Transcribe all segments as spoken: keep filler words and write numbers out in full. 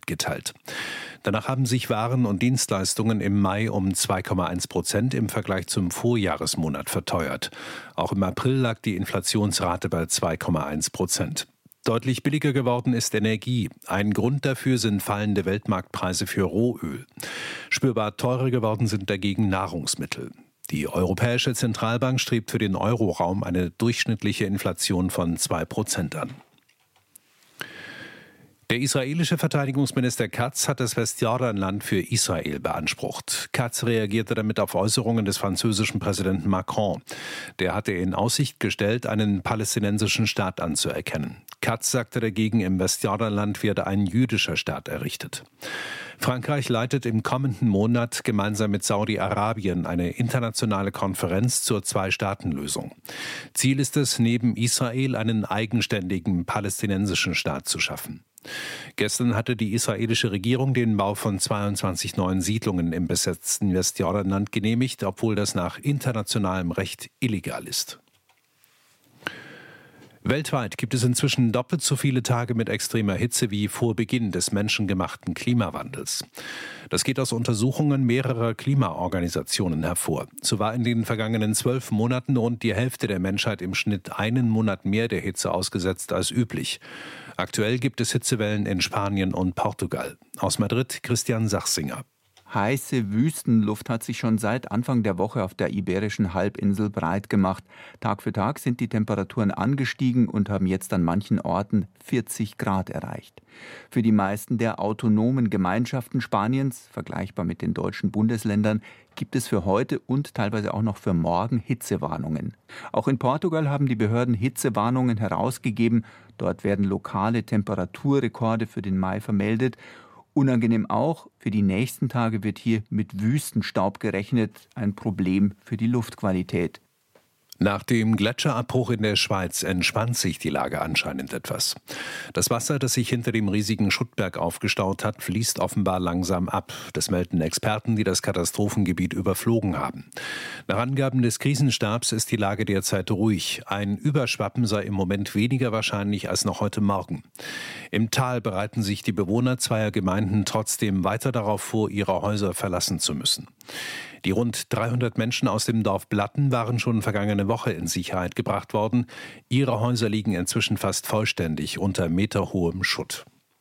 mitgeteilt. Danach haben sich Waren und Dienstleistungen im Mai um zwei Komma eins Prozent im Vergleich zum Vorjahresmonat verteuert. Auch im April lag die Inflationsrate bei zwei Komma eins Prozent. Deutlich billiger geworden ist Energie. Ein Grund dafür sind fallende Weltmarktpreise für Rohöl. Spürbar teurer geworden sind dagegen Nahrungsmittel. Die Europäische Zentralbank strebt für den Euroraum eine durchschnittliche Inflation von zwei Prozent an. Der israelische Verteidigungsminister Katz hat das Westjordanland für Israel beansprucht. Katz reagierte damit auf Äußerungen des französischen Präsidenten Macron. Der hatte in Aussicht gestellt, einen palästinensischen Staat anzuerkennen. Katz sagte dagegen, im Westjordanland werde ein jüdischer Staat errichtet. Frankreich leitet im kommenden Monat gemeinsam mit Saudi-Arabien eine internationale Konferenz zur Zwei-Staaten-Lösung. Ziel ist es, neben Israel einen eigenständigen palästinensischen Staat zu schaffen. Gestern hatte die israelische Regierung den Bau von zweiundzwanzig neuen Siedlungen im besetzten Westjordanland genehmigt, obwohl das nach internationalem Recht illegal ist. Weltweit gibt es inzwischen doppelt so viele Tage mit extremer Hitze wie vor Beginn des menschengemachten Klimawandels. Das geht aus Untersuchungen mehrerer Klimaorganisationen hervor. So war in den vergangenen zwölf Monaten rund die Hälfte der Menschheit im Schnitt einen Monat mehr der Hitze ausgesetzt als üblich. Aktuell gibt es Hitzewellen in Spanien und Portugal. Aus Madrid Christian Sachsinger. Heiße Wüstenluft hat sich schon seit Anfang der Woche auf der Iberischen Halbinsel breit gemacht. Tag für Tag sind die Temperaturen angestiegen und haben jetzt an manchen Orten vierzig Grad erreicht. Für die meisten der autonomen Gemeinschaften Spaniens, vergleichbar mit den deutschen Bundesländern, gibt es für heute und teilweise auch noch für morgen Hitzewarnungen. Auch in Portugal haben die Behörden Hitzewarnungen herausgegeben. Dort werden lokale Temperaturrekorde für den Mai vermeldet. Unangenehm auch, für die nächsten Tage wird hier mit Wüstenstaub gerechnet, ein Problem für die Luftqualität. Nach dem Gletscherabbruch in der Schweiz entspannt sich die Lage anscheinend etwas. Das Wasser, das sich hinter dem riesigen Schuttberg aufgestaut hat, fließt offenbar langsam ab. Das melden Experten, die das Katastrophengebiet überflogen haben. Nach Angaben des Krisenstabs ist die Lage derzeit ruhig. Ein Überschwappen sei im Moment weniger wahrscheinlich als noch heute Morgen. Im Tal bereiten sich die Bewohner zweier Gemeinden trotzdem weiter darauf vor, ihre Häuser verlassen zu müssen. Die rund dreihundert Menschen aus dem Dorf Blatten waren schon vergangene Woche in Sicherheit gebracht worden. Ihre Häuser liegen inzwischen fast vollständig unter meterhohem Schutt.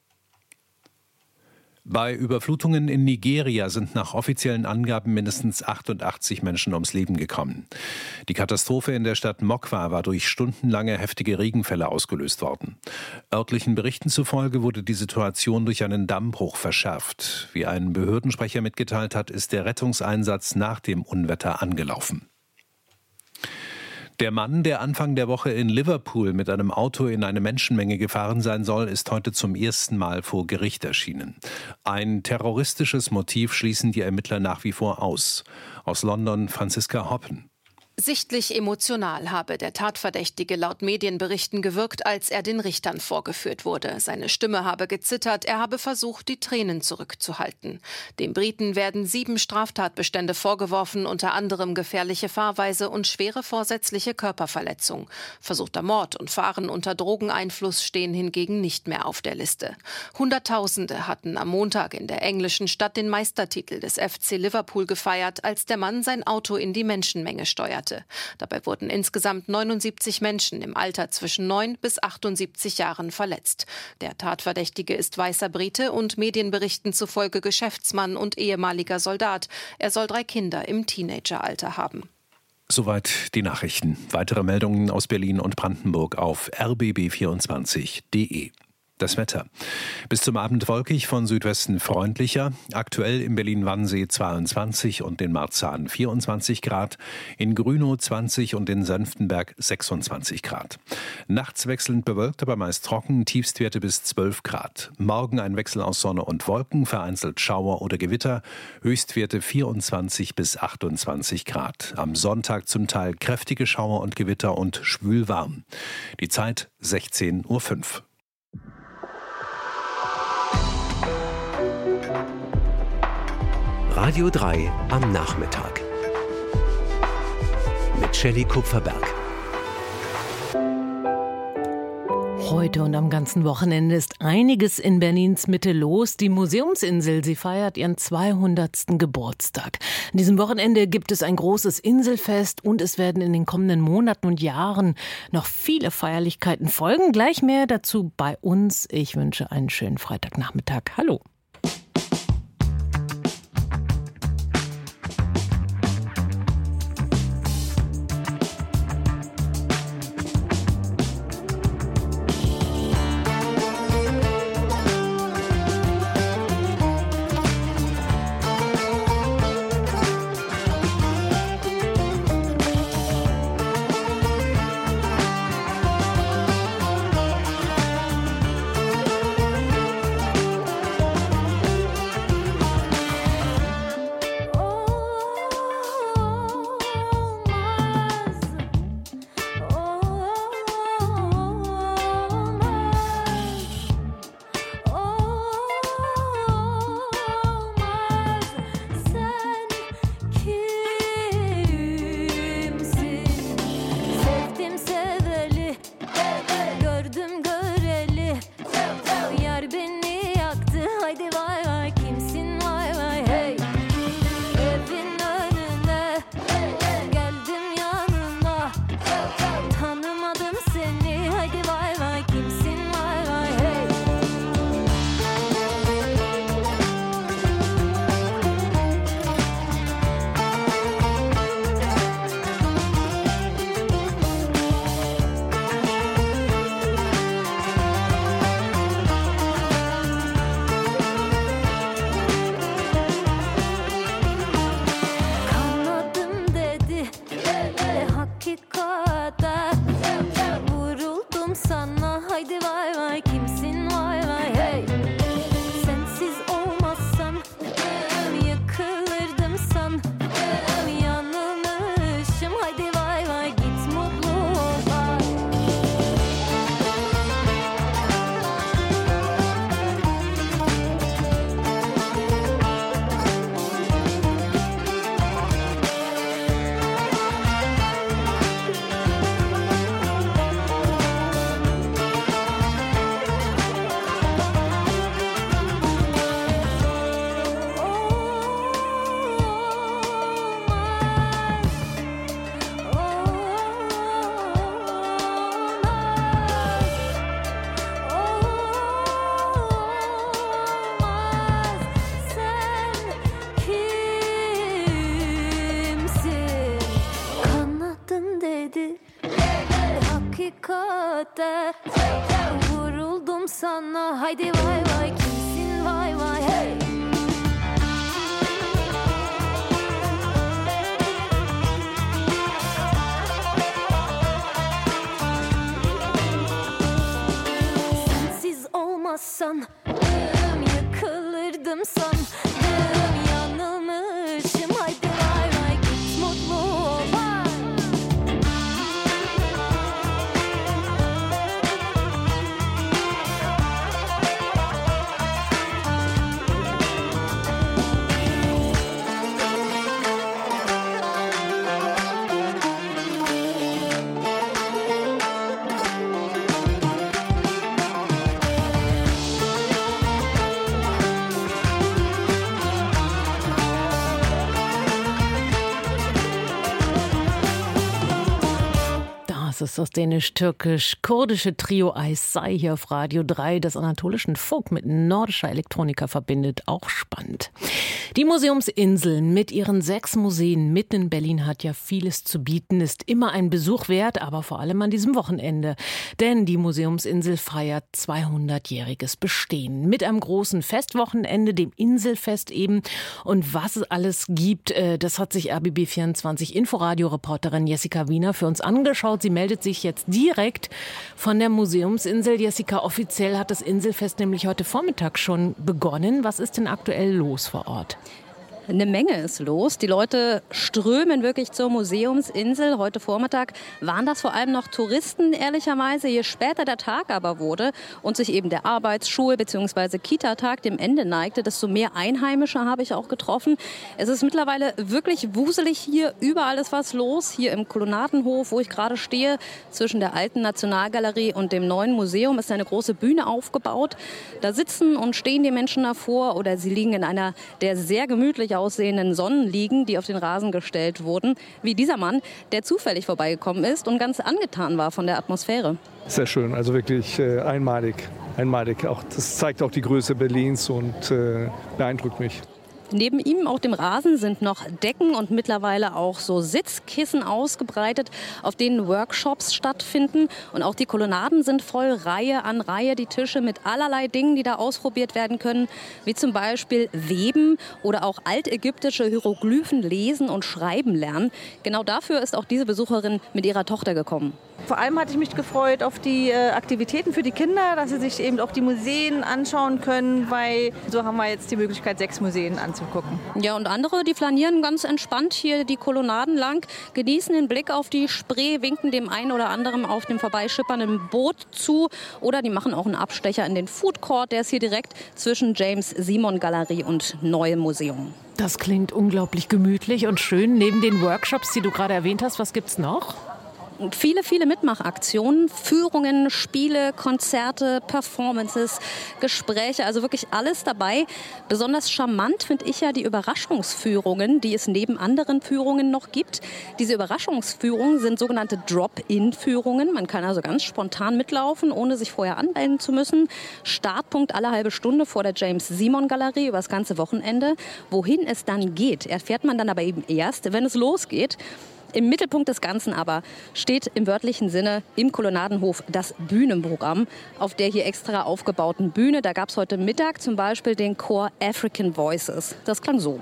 Bei Überflutungen in Nigeria sind nach offiziellen Angaben mindestens achtundachtzig Menschen ums Leben gekommen. Die Katastrophe in der Stadt Mokwa war durch stundenlange heftige Regenfälle ausgelöst worden. Örtlichen Berichten zufolge wurde die Situation durch einen Dammbruch verschärft. Wie ein Behördensprecher mitgeteilt hat, ist der Rettungseinsatz nach dem Unwetter angelaufen. Der Mann, der Anfang der Woche in Liverpool mit einem Auto in eine Menschenmenge gefahren sein soll, ist heute zum ersten Mal vor Gericht erschienen. Ein terroristisches Motiv schließen die Ermittler nach wie vor aus. Aus London Franziska Hoppen. Sichtlich emotional habe der Tatverdächtige laut Medienberichten gewirkt, als er den Richtern vorgeführt wurde. Seine Stimme habe gezittert, er habe versucht, die Tränen zurückzuhalten. Dem Briten werden sieben Straftatbestände vorgeworfen, unter anderem gefährliche Fahrweise und schwere vorsätzliche Körperverletzung. Versuchter Mord und Fahren unter Drogeneinfluss stehen hingegen nicht mehr auf der Liste. Hunderttausende hatten am Montag in der englischen Stadt den Meistertitel des F C Liverpool gefeiert, als der Mann sein Auto in die Menschenmenge steuerte. Dabei wurden insgesamt neunundsiebzig Menschen im Alter zwischen neun bis achtundsiebzig Jahren verletzt. Der Tatverdächtige ist weißer Brite und Medienberichten zufolge Geschäftsmann und ehemaliger Soldat. Er soll drei Kinder im Teenageralter haben. Soweit die Nachrichten. Weitere Meldungen aus Berlin und Brandenburg auf r b b vierundzwanzig punkt d e. Das Wetter. Bis zum Abend wolkig, von Südwesten freundlicher. Aktuell in Berlin-Wannsee zweiundzwanzig und in Marzahn vierundzwanzig Grad. In Grünow zwanzig und in Senftenberg sechsundzwanzig Grad. Nachts wechselnd bewölkt, aber meist trocken. Tiefstwerte bis zwölf Grad. Morgen ein Wechsel aus Sonne und Wolken, vereinzelt Schauer oder Gewitter. Höchstwerte vierundzwanzig bis achtundzwanzig Grad. Am Sonntag zum Teil kräftige Schauer und Gewitter und schwülwarm. Die Zeit sechzehn Uhr fünf. Radio drei am Nachmittag mit Shelley Kupferberg. Heute und am ganzen Wochenende ist einiges in Berlins Mitte los. Die Museumsinsel, sie feiert ihren zweihundertsten Geburtstag. An diesem Wochenende gibt es ein großes Inselfest und es werden in den kommenden Monaten und Jahren noch viele Feierlichkeiten folgen. Gleich mehr dazu bei uns. Ich wünsche einen schönen Freitagnachmittag. Hallo. Vuruldum sana haydi vay vay kimsin vay vay hey. Sensiz olmazsan yıkılırdım sandım yanılmışım haydi vay vay git mutlu ol. Das ist das dänisch-türkisch-kurdische Trio Eis Sei hier auf Radio drei, das anatolischen Folk mit nordischer Elektronika verbindet. Auch spannend. Die Museumsinsel mit ihren sechs Museen mitten in Berlin hat ja vieles zu bieten, ist immer ein Besuch wert, aber vor allem an diesem Wochenende. Denn die Museumsinsel feiert zweihundertjähriges Bestehen. Mit einem großen Festwochenende, dem Inselfest eben. Und was es alles gibt, das hat sich R B B vierundzwanzig Inforadio-Reporterin Jessica Wiener für uns angeschaut. Sie meldet sich jetzt direkt von der Museumsinsel. Jessica, offiziell hat das Inselfest nämlich heute Vormittag schon begonnen. Was ist denn aktuell los vor Ort? Eine Menge ist los. Die Leute strömen wirklich zur Museumsinsel. Heute Vormittag waren das vor allem noch Touristen, ehrlicherweise. Je später der Tag aber wurde und sich eben der Arbeits-, Schul- bzw. Kita-Tag dem Ende neigte, desto mehr Einheimische habe ich auch getroffen. Es ist mittlerweile wirklich wuselig hier. Überall ist was los. Hier im Kolonnadenhof, wo ich gerade stehe, zwischen der alten Nationalgalerie und dem neuen Museum, ist eine große Bühne aufgebaut. Da sitzen und stehen die Menschen davor oder sie liegen in einer der sehr gemütlich aussehenden Sonnenliegen, die auf den Rasen gestellt wurden, wie dieser Mann, der zufällig vorbeigekommen ist und ganz angetan war von der Atmosphäre. Sehr schön, also wirklich äh, einmalig. einmalig. Auch, das zeigt auch die Größe Berlins und äh, beeindruckt mich. Neben ihm auf dem Rasen sind noch Decken und mittlerweile auch so Sitzkissen ausgebreitet, auf denen Workshops stattfinden. Und auch die Kolonnaden sind voll, Reihe an Reihe, die Tische mit allerlei Dingen, die da ausprobiert werden können, wie zum Beispiel Weben oder auch altägyptische Hieroglyphen lesen und schreiben lernen. Genau dafür ist auch diese Besucherin mit ihrer Tochter gekommen. Vor allem hatte ich mich gefreut auf die äh, Aktivitäten für die Kinder, dass sie sich eben auch die Museen anschauen können, weil so haben wir jetzt die Möglichkeit, sechs Museen anzugucken. Ja, und andere, die flanieren ganz entspannt hier die Kolonnaden lang, genießen den Blick auf die Spree, winken dem einen oder anderen auf dem vorbeischippernden Boot zu oder die machen auch einen Abstecher in den Food Court, der ist hier direkt zwischen James-Simon-Galerie und Neuem Museum. Das klingt unglaublich gemütlich und schön. Neben den Workshops, die du gerade erwähnt hast, was gibt's noch? Viele, viele Mitmachaktionen, Führungen, Spiele, Konzerte, Performances, Gespräche, also wirklich alles dabei. Besonders charmant finde ich ja die Überraschungsführungen, die es neben anderen Führungen noch gibt. Diese Überraschungsführungen sind sogenannte Drop-in-Führungen. Man kann also ganz spontan mitlaufen, ohne sich vorher anmelden zu müssen. Startpunkt alle halbe Stunde vor der James-Simon-Galerie über das ganze Wochenende. Wohin es dann geht, erfährt man dann aber eben erst, wenn es losgeht. Im Mittelpunkt des Ganzen aber steht im wörtlichen Sinne im Kolonnadenhof das Bühnenprogramm. Auf der hier extra aufgebauten Bühne, da gab es heute Mittag zum Beispiel den Chor African Voices. Das klang so.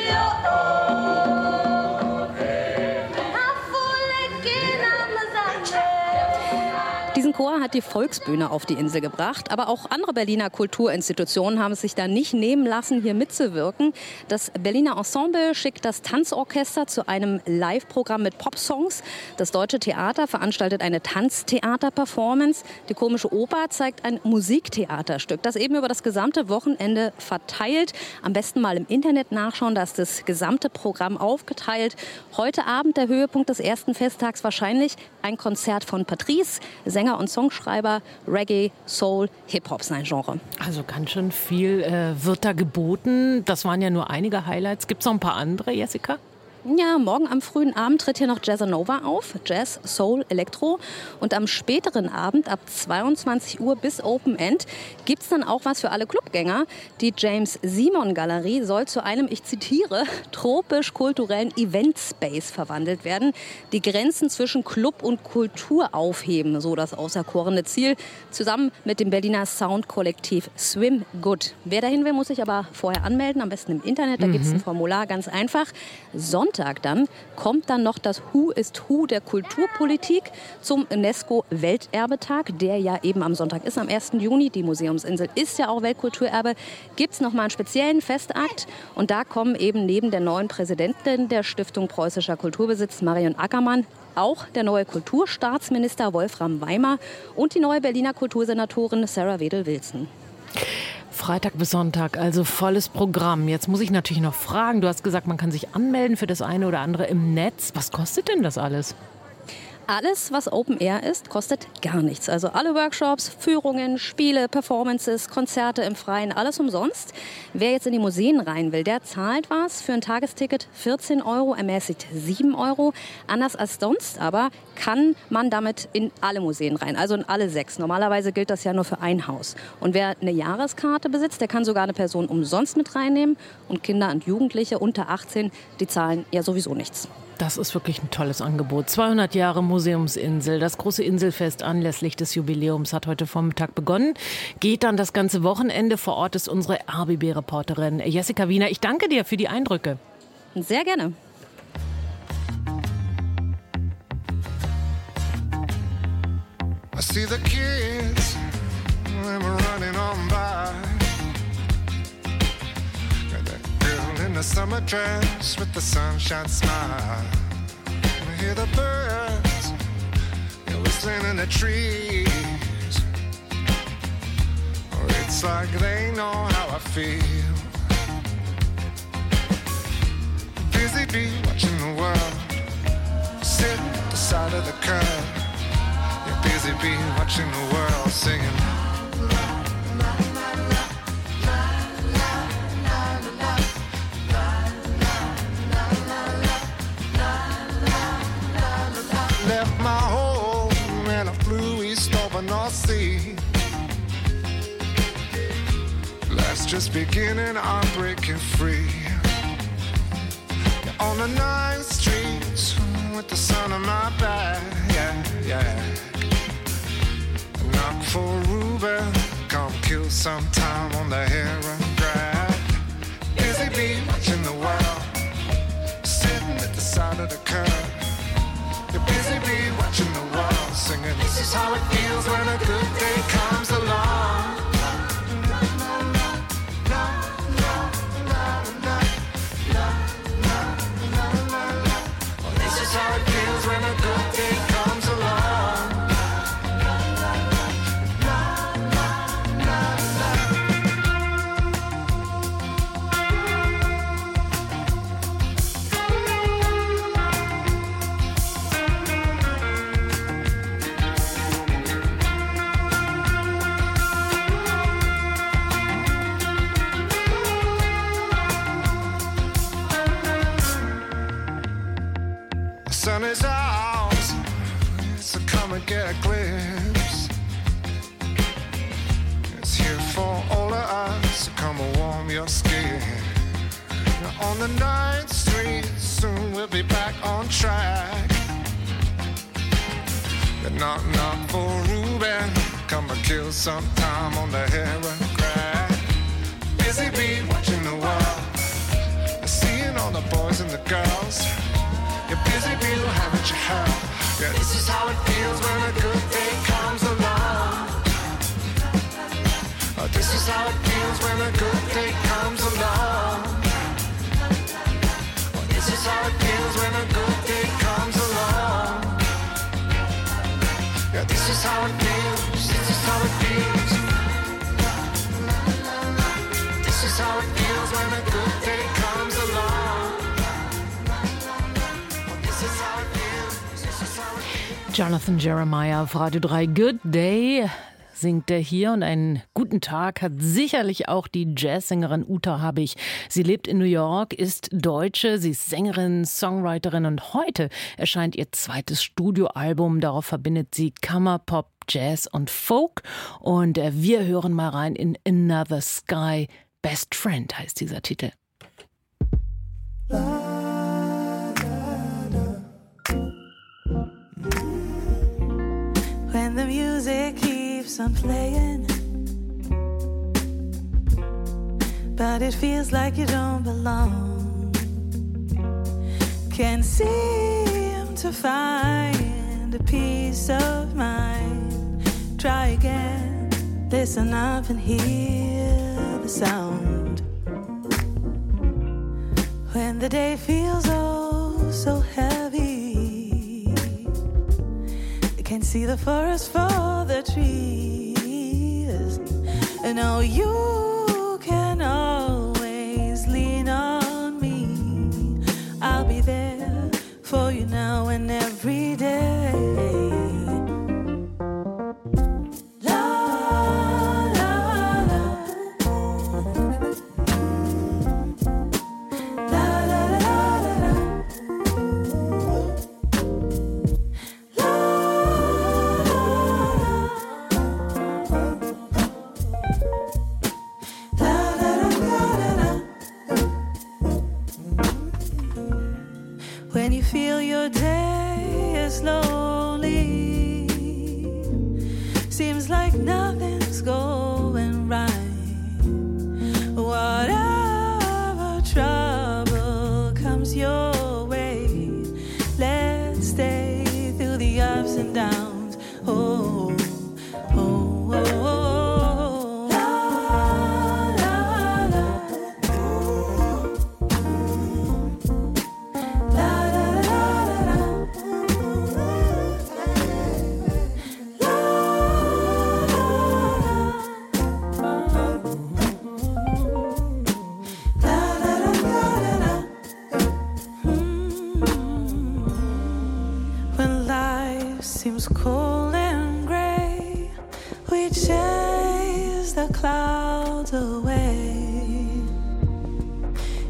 Diesen Chor hat die Volksbühne auf die Insel gebracht, aber auch andere Berliner Kulturinstitutionen haben es sich da nicht nehmen lassen, hier mitzuwirken. Das Berliner Ensemble schickt das Tanzorchester zu einem Live-Programm mit Popsongs. Das Deutsche Theater veranstaltet eine Tanztheater-Performance. Die Komische Oper zeigt ein Musiktheaterstück, das eben über das gesamte Wochenende verteilt. Am besten mal im Internet nachschauen, da ist das gesamte Programm aufgeteilt. Heute Abend der Höhepunkt des ersten Festtags wahrscheinlich ein Konzert von Patrice, Sänger und Songschreiber, Reggae, Soul, Hip-Hop sein Genre. Also ganz schön viel äh, wird da geboten. Das waren ja nur einige Highlights. Gibt es noch ein paar andere, Jessica? Ja, morgen am frühen Abend tritt hier noch Jazzanova auf, Jazz, Soul, Elektro. Und am späteren Abend ab zweiundzwanzig Uhr bis Open End gibt es dann auch was für alle Clubgänger. Die James-Simon-Galerie soll zu einem, ich zitiere, tropisch-kulturellen Event-Space verwandelt werden. Die Grenzen zwischen Club und Kultur aufheben, so das auserkorene Ziel, zusammen mit dem Berliner Soundkollektiv Swim Good. Wer dahin will, muss sich aber vorher anmelden, am besten im Internet, da mhm. gibt es ein Formular, ganz einfach. Sonntag dann kommt dann noch das Who is Who der Kulturpolitik zum UNESCO-Welterbetag, der ja eben am Sonntag ist, am ersten Juni. Die Museumsinsel ist ja auch Weltkulturerbe. Gibt es noch mal einen speziellen Festakt und da kommen eben neben der neuen Präsidentin der Stiftung Preußischer Kulturbesitz, Marion Ackermann, auch der neue Kulturstaatsminister Wolfram Weimer und die neue Berliner Kultursenatorin Sarah Wedel-Wilson. Freitag bis Sonntag, also volles Programm. Jetzt muss ich natürlich noch fragen, du hast gesagt, man kann sich anmelden für das eine oder andere im Netz. Was kostet denn das alles? Alles, was Open Air ist, kostet gar nichts. Also alle Workshops, Führungen, Spiele, Performances, Konzerte im Freien, alles umsonst. Wer jetzt in die Museen rein will, der zahlt was. Für ein Tagesticket vierzehn Euro, ermäßigt sieben Euro. Anders als sonst aber kann man damit in alle Museen rein, also in alle sechs. Normalerweise gilt das ja nur für ein Haus. Und wer eine Jahreskarte besitzt, der kann sogar eine Person umsonst mit reinnehmen. Und Kinder und Jugendliche unter achtzehn, die zahlen ja sowieso nichts. Das ist wirklich ein tolles Angebot. zweihundert Jahre Museumsinsel. Das große Inselfest anlässlich des Jubiläums hat heute Vormittag begonnen. Geht dann das ganze Wochenende. Vor Ort ist unsere R B B-Reporterin Jessica Wiener. Ich danke dir für die Eindrücke. Sehr gerne. I see the kids, them running on by. Got that girl in a summer dress with the sunshine smile. I hear the birds, they're whistling in the trees. Oh, it's like they know how I feel. Busy bee watching the world, sitting at the side of the curb. You're busy bee watching the world singing. Left my home and I flew east over North Sea. Life's just beginning, I'm breaking free. On the ninth streets with the sun on my back, yeah, yeah. Knock for Ruben, come kill some time on the heron grab. Busy bee watching the world, sitting at the side of the curb. You're busy bee watching the world, singing, this is how it feels when a good day comes along. This is how it feels when a good day comes along. The sun is out, so come and get a glimpse. It's here for all of us, so come and warm your skin. Now on the ninth street, soon we'll be back on track. The knock knock for Ruben, come and kill some time on the heron crack. Busy bee watching the world, seeing all the boys and the girls. You're busy bee, haven't you heard? Yeah, this is how it feels when a good day comes along. Oh, this is how it feels when a good day comes along. Oh, this is how it feels when a good day comes along. Yeah, this is how it feels, this is how it feels. This is how it feels when a good day comes along. Jonathan Jeremiah auf Radio drei. Good Day singt er hier und einen guten Tag hat sicherlich auch die Jazzsängerin Uta Habbig. Sie lebt in New York, ist Deutsche, sie ist Sängerin, Songwriterin und heute erscheint ihr zweites Studioalbum. Darauf verbindet sie Kammerpop, Jazz und Folk und wir hören mal rein in Another Sky. Best Friend heißt dieser Titel. When the music keeps on playing, but it feels like you don't belong. Can't seem to find a peace of mind. Try again, listen up and hear the sound. When the day feels oh so heavy, can see the forest for the trees. And oh, you can always lean on me. I'll be there for you now and every day. When you feel your day is lonely, seems like nothing's going right. Whatever trouble comes your way, let's stay through the ups and downs. Oh, oh, oh, oh. La, la, la.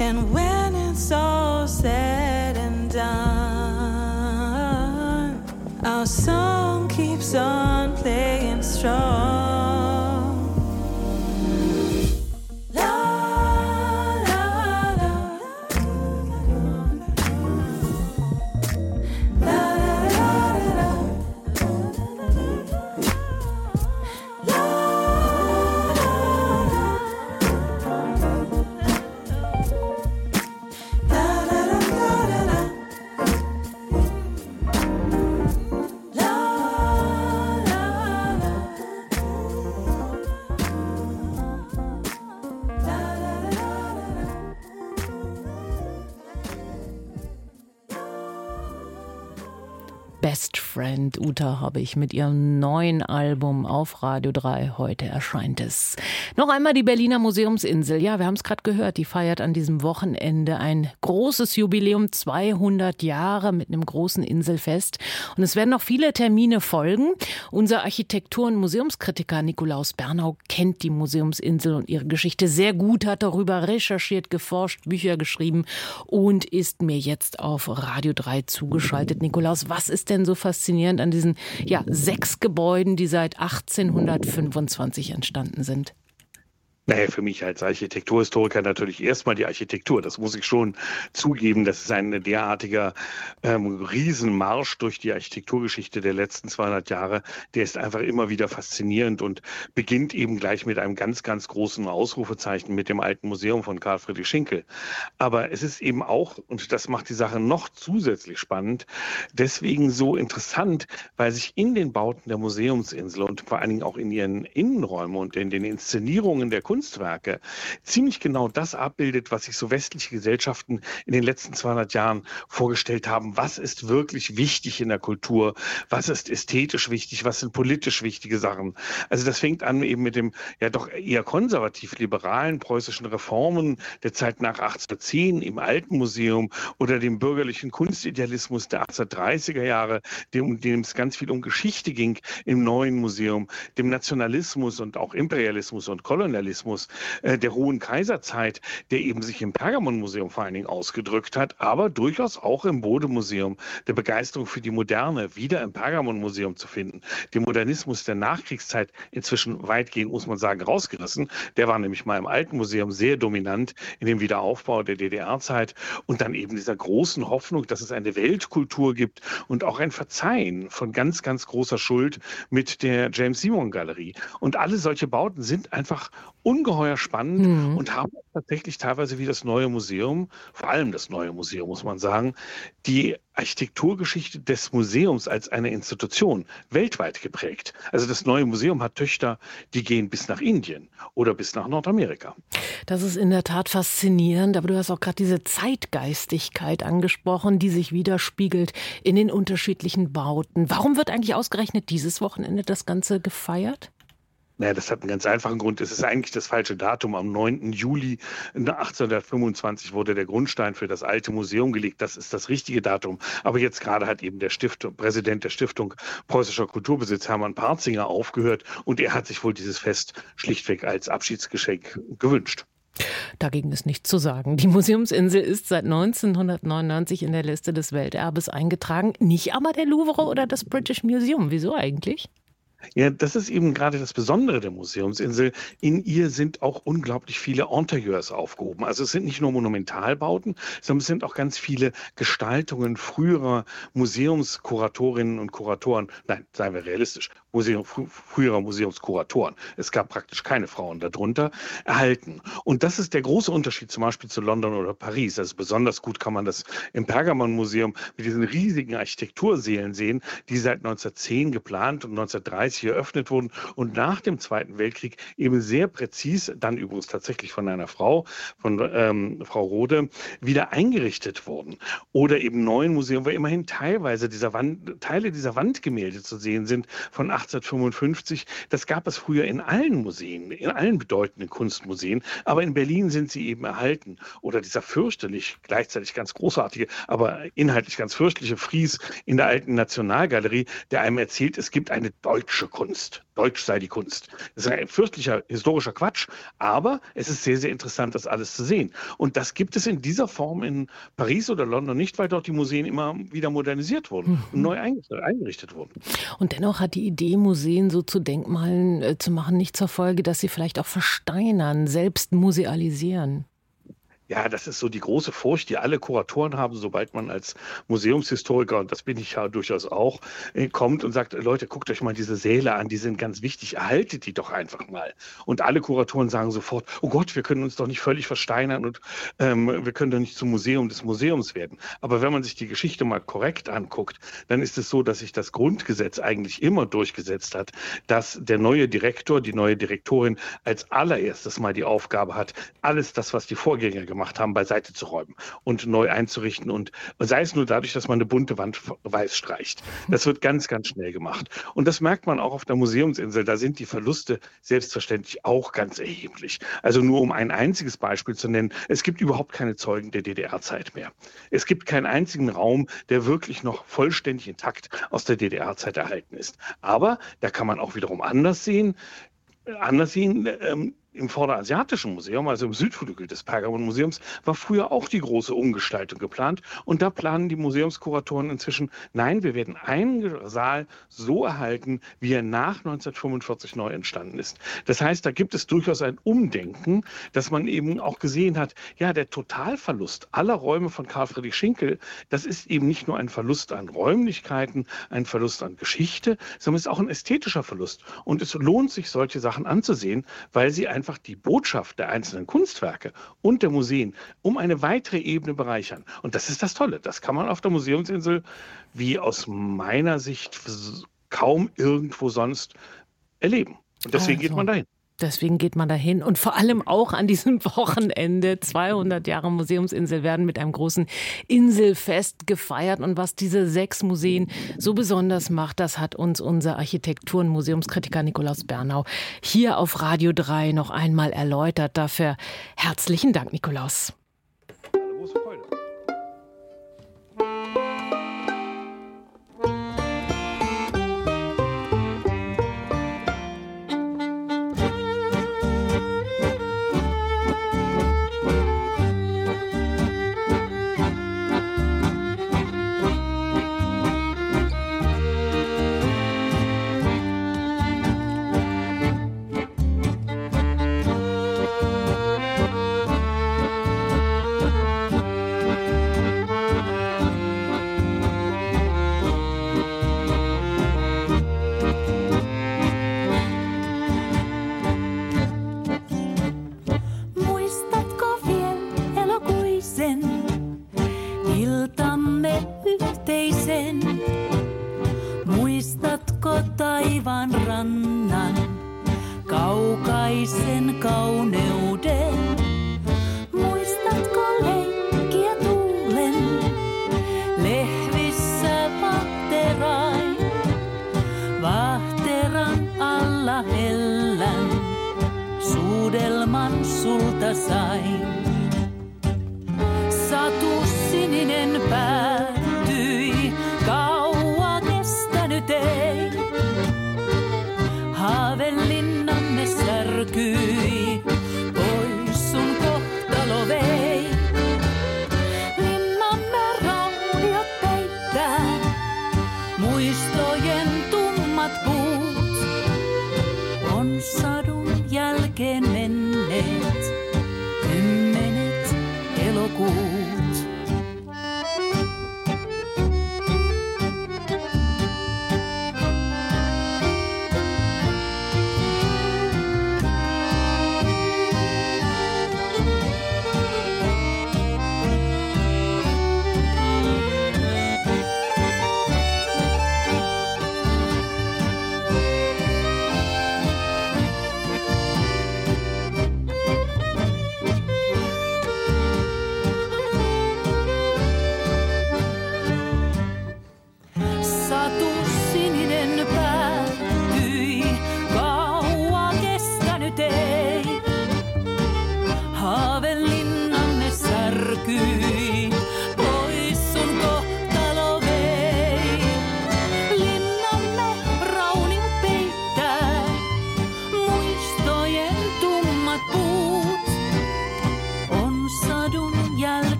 And when it's all said and done, our song keeps on playing strong. Best Friend Uta habe ich mit ihrem neuen Album auf Radio drei. Heute erscheint es. Noch einmal die Berliner Museumsinsel. Ja, wir haben es gerade gehört. Die feiert an diesem Wochenende ein großes Jubiläum, zweihundert Jahre mit einem großen Inselfest. Und es werden noch viele Termine folgen. Unser Architektur- und Museumskritiker Nikolaus Bernau kennt die Museumsinsel und ihre Geschichte sehr gut, hat darüber recherchiert, geforscht, Bücher geschrieben und ist mir jetzt auf Radio drei zugeschaltet. Nikolaus, was ist denn so faszinierend an diesen ja, sechs Gebäuden, die seit achtzehnhundertfünfundzwanzig entstanden sind? Naja, für mich als Architekturhistoriker natürlich erstmal die Architektur. Das muss ich schon zugeben. Das ist ein derartiger ähm, Riesenmarsch durch die Architekturgeschichte der letzten zweihundert Jahre. Der ist einfach immer wieder faszinierend und beginnt eben gleich mit einem ganz, ganz großen Ausrufezeichen mit dem Alten Museum von Karl Friedrich Schinkel. Aber es ist eben auch, und das macht die Sache noch zusätzlich spannend, deswegen so interessant, weil sich in den Bauten der Museumsinsel und vor allen Dingen auch in ihren Innenräumen und in den Inszenierungen der Kunstwerke ziemlich genau das abbildet, was sich so westliche Gesellschaften in den letzten zweihundert Jahren vorgestellt haben. Was ist wirklich wichtig in der Kultur? Was ist ästhetisch wichtig? Was sind politisch wichtige Sachen? Also das fängt an eben mit dem ja doch eher konservativ-liberalen preußischen Reformen der Zeit nach achtzehnhundertzehn im Alten Museum oder dem bürgerlichen Kunstidealismus der achtzehnhundertdreißiger Jahre, dem, dem es ganz viel um Geschichte ging im Neuen Museum, dem Nationalismus und auch Imperialismus und Kolonialismus äh, der Hohen Kaiserzeit, der eben sich im Pergamonmuseum vor allen Dingen ausgedrückt hat, aber durchaus auch im Bode-Museum, der Begeisterung für die Moderne wieder im Pergamonmuseum zu finden. Den Modernismus der Nachkriegszeit inzwischen weitgehend, muss man sagen, rausgerissen. Der war nämlich mal im Alten Museum sehr dominant in dem Wiederaufbau der D D R-Zeit und dann eben dieser großen Hoffnung, dass es eine Weltkultur gibt und auch ein Verzeihen von ganz, ganz großer Schuld mit der James-Simon-Galerie. Und alle solche Bauten sind einfach ungeheuer spannend mhm. und haben tatsächlich teilweise wie das Neue Museum, vor allem das Neue Museum, muss man sagen, die Architekturgeschichte des Museums als eine Institution weltweit geprägt. Also das Neue Museum hat Töchter, die gehen bis nach Indien oder bis nach Nordamerika. Das ist in der Tat faszinierend, aber du hast auch gerade diese Zeitgeistigkeit angesprochen, die sich widerspiegelt in den unterschiedlichen Bauten. Warum wird eigentlich ausgerechnet dieses Wochenende das Ganze gefeiert? Naja, das hat einen ganz einfachen Grund. Es ist eigentlich das falsche Datum. Am neunten Juli achtzehnhundertfünfundzwanzig wurde der Grundstein für das Alte Museum gelegt. Das ist das richtige Datum. Aber jetzt gerade hat eben der Stiftung, Präsident der Stiftung Preußischer Kulturbesitz, Hermann Parzinger, aufgehört. Und er hat sich wohl dieses Fest schlichtweg als Abschiedsgeschenk gewünscht. Dagegen ist nichts zu sagen. Die Museumsinsel ist seit neunzehnhundertneunundneunzig in der Liste des Welterbes eingetragen. Nicht aber der Louvre oder das British Museum. Wieso eigentlich? Ja, das ist eben gerade das Besondere der Museumsinsel. In ihr sind auch unglaublich viele Interieurs aufgehoben. Also es sind nicht nur Monumentalbauten, sondern es sind auch ganz viele Gestaltungen früherer Museumskuratorinnen und Kuratoren. Nein, seien wir realistisch, Museum, fr- früherer Museumskuratoren. Es gab praktisch keine Frauen darunter, erhalten. Und das ist der große Unterschied zum Beispiel zu London oder Paris. Also besonders gut kann man das im Pergamonmuseum mit diesen riesigen Architektursälen sehen, die seit neunzehnhundertzehn geplant und neunzehnhundertdreißig hier eröffnet wurden und nach dem Zweiten Weltkrieg eben sehr präzis, dann übrigens tatsächlich von einer Frau, von ähm, Frau Rode, wieder eingerichtet wurden. Oder im Neuen Museum, wo immerhin teilweise dieser Wand, Teile dieser Wandgemälde zu sehen sind von achtzehnhundertfünfundfünfzig. Das gab es früher in allen Museen, in allen bedeutenden Kunstmuseen, aber in Berlin sind sie eben erhalten. Oder dieser fürchterlich, gleichzeitig ganz großartige, aber inhaltlich ganz fürchterliche Fries in der Alten Nationalgalerie, der einem erzählt, es gibt eine deutsche deutsche Kunst. Deutsch sei die Kunst. Das ist ein fürchtlicher historischer Quatsch, aber es ist sehr, sehr interessant, das alles zu sehen. Und das gibt es in dieser Form in Paris oder London nicht, weil dort die Museen immer wieder modernisiert wurden mhm. und neu eingerichtet wurden. Und dennoch hat die Idee, Museen so zu Denkmalen äh, zu machen, nicht zur Folge, dass sie vielleicht auch versteinern, selbst musealisieren. Ja, das ist so die große Furcht, die alle Kuratoren haben, sobald man als Museumshistoriker, und das bin ich ja durchaus auch, kommt und sagt, Leute, guckt euch mal diese Säle an, die sind ganz wichtig, erhaltet die doch einfach mal. Und alle Kuratoren sagen sofort, oh Gott, wir können uns doch nicht völlig versteinern und ähm, wir können doch nicht zum Museum des Museums werden. Aber wenn man sich die Geschichte mal korrekt anguckt, dann ist es so, dass sich das Grundgesetz eigentlich immer durchgesetzt hat, dass der neue Direktor, die neue Direktorin als allererstes mal die Aufgabe hat, alles das, was die Vorgänger gemacht haben, beiseite zu räumen und neu einzurichten, und sei es nur dadurch, dass man eine bunte Wand weiß streicht. Das wird ganz, ganz schnell gemacht. Und das merkt man auch auf der Museumsinsel. Da sind die Verluste selbstverständlich auch ganz erheblich. Also nur um ein einziges Beispiel zu nennen, es gibt überhaupt keine Zeugen der D D R-Zeit mehr. Es gibt keinen einzigen Raum, der wirklich noch vollständig intakt aus der D D R-Zeit erhalten ist. Aber da kann man auch wiederum anders sehen, anders sehen, ähm, im Vorderasiatischen Museum, also im Südflügel des Pergamon-Museums, war früher auch die große Umgestaltung geplant. Und da planen die Museumskuratoren inzwischen, nein, wir werden einen Saal so erhalten, wie er nach neunzehnhundertfünfundvierzig neu entstanden ist. Das heißt, da gibt es durchaus ein Umdenken, dass man eben auch gesehen hat, ja, der Totalverlust aller Räume von Karl Friedrich Schinkel, das ist eben nicht nur ein Verlust an Räumlichkeiten, ein Verlust an Geschichte, sondern es ist auch ein ästhetischer Verlust. Und es lohnt sich, solche Sachen anzusehen, weil sie ein einfach die Botschaft der einzelnen Kunstwerke und der Museen um eine weitere Ebene bereichern. Und das ist das Tolle. Das kann man auf der Museumsinsel wie aus meiner Sicht kaum irgendwo sonst erleben. Und deswegen also. geht man dahin. Deswegen geht man dahin und vor allem auch an diesem Wochenende. zweihundert Jahre Museumsinsel werden mit einem großen Inselfest gefeiert. Und was diese sechs Museen so besonders macht, das hat uns unser Architektur- und Museumskritiker Nikolaus Bernau hier auf Radio drei noch einmal erläutert. Dafür herzlichen Dank, Nikolaus. Große Freude.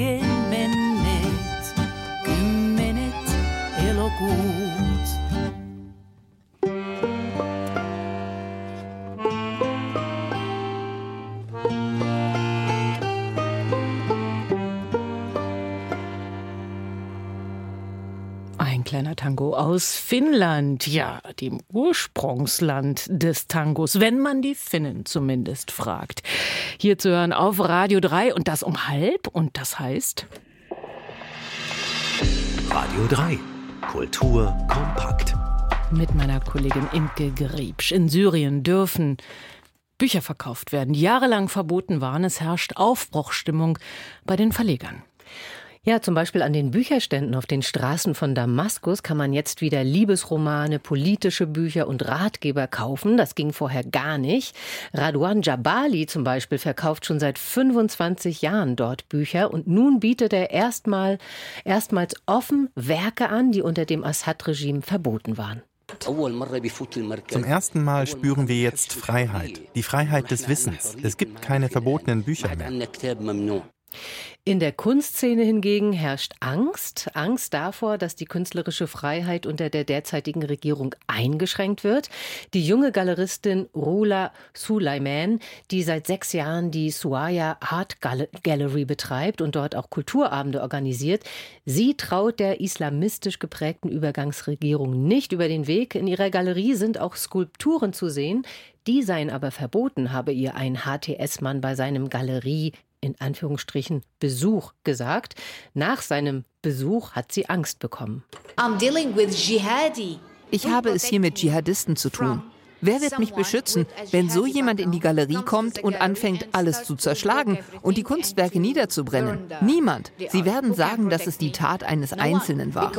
kymmenet, kymmenet elokuut. Ein kleiner Tango aus Finnland, ja, dem Ursprungsland des Tangos, wenn man die Finnen zumindest fragt. Hier zu hören auf Radio drei und das um halb und das heißt... Radio drei. Kultur kompakt. Mit meiner Kollegin Imke Griebsch. In Syrien dürfen Bücher verkauft werden, die jahrelang verboten waren. Es herrscht Aufbruchsstimmung bei den Verlegern. Ja, zum Beispiel an den Bücherständen auf den Straßen von Damaskus kann man jetzt wieder Liebesromane, politische Bücher und Ratgeber kaufen. Das ging vorher gar nicht. Radwan Jabali zum Beispiel verkauft schon seit fünfundzwanzig Jahren dort Bücher und nun bietet er erstmal, erstmals offen Werke an, die unter dem Assad-Regime verboten waren. Zum ersten Mal spüren wir jetzt Freiheit, die Freiheit des Wissens. Es gibt keine verbotenen Bücher mehr. In der Kunstszene hingegen herrscht Angst. Angst davor, dass die künstlerische Freiheit unter der derzeitigen Regierung eingeschränkt wird. Die junge Galeristin Rula Suleiman, die seit sechs Jahren die Suaya Art Gallery betreibt und dort auch Kulturabende organisiert, sie traut der islamistisch geprägten Übergangsregierung nicht über den Weg. In ihrer Galerie sind auch Skulpturen zu sehen. Die seien aber verboten, habe ihr ein H T S-Mann bei seinem Galerie in Anführungsstrichen Besuch gesagt. Nach seinem Besuch hat sie Angst bekommen. Ich habe es hier mit Dschihadisten zu tun. Wer wird mich beschützen, wenn so jemand in die Galerie kommt und anfängt, alles zu zerschlagen und die Kunstwerke niederzubrennen? Niemand. Sie werden sagen, dass es die Tat eines Einzelnen war.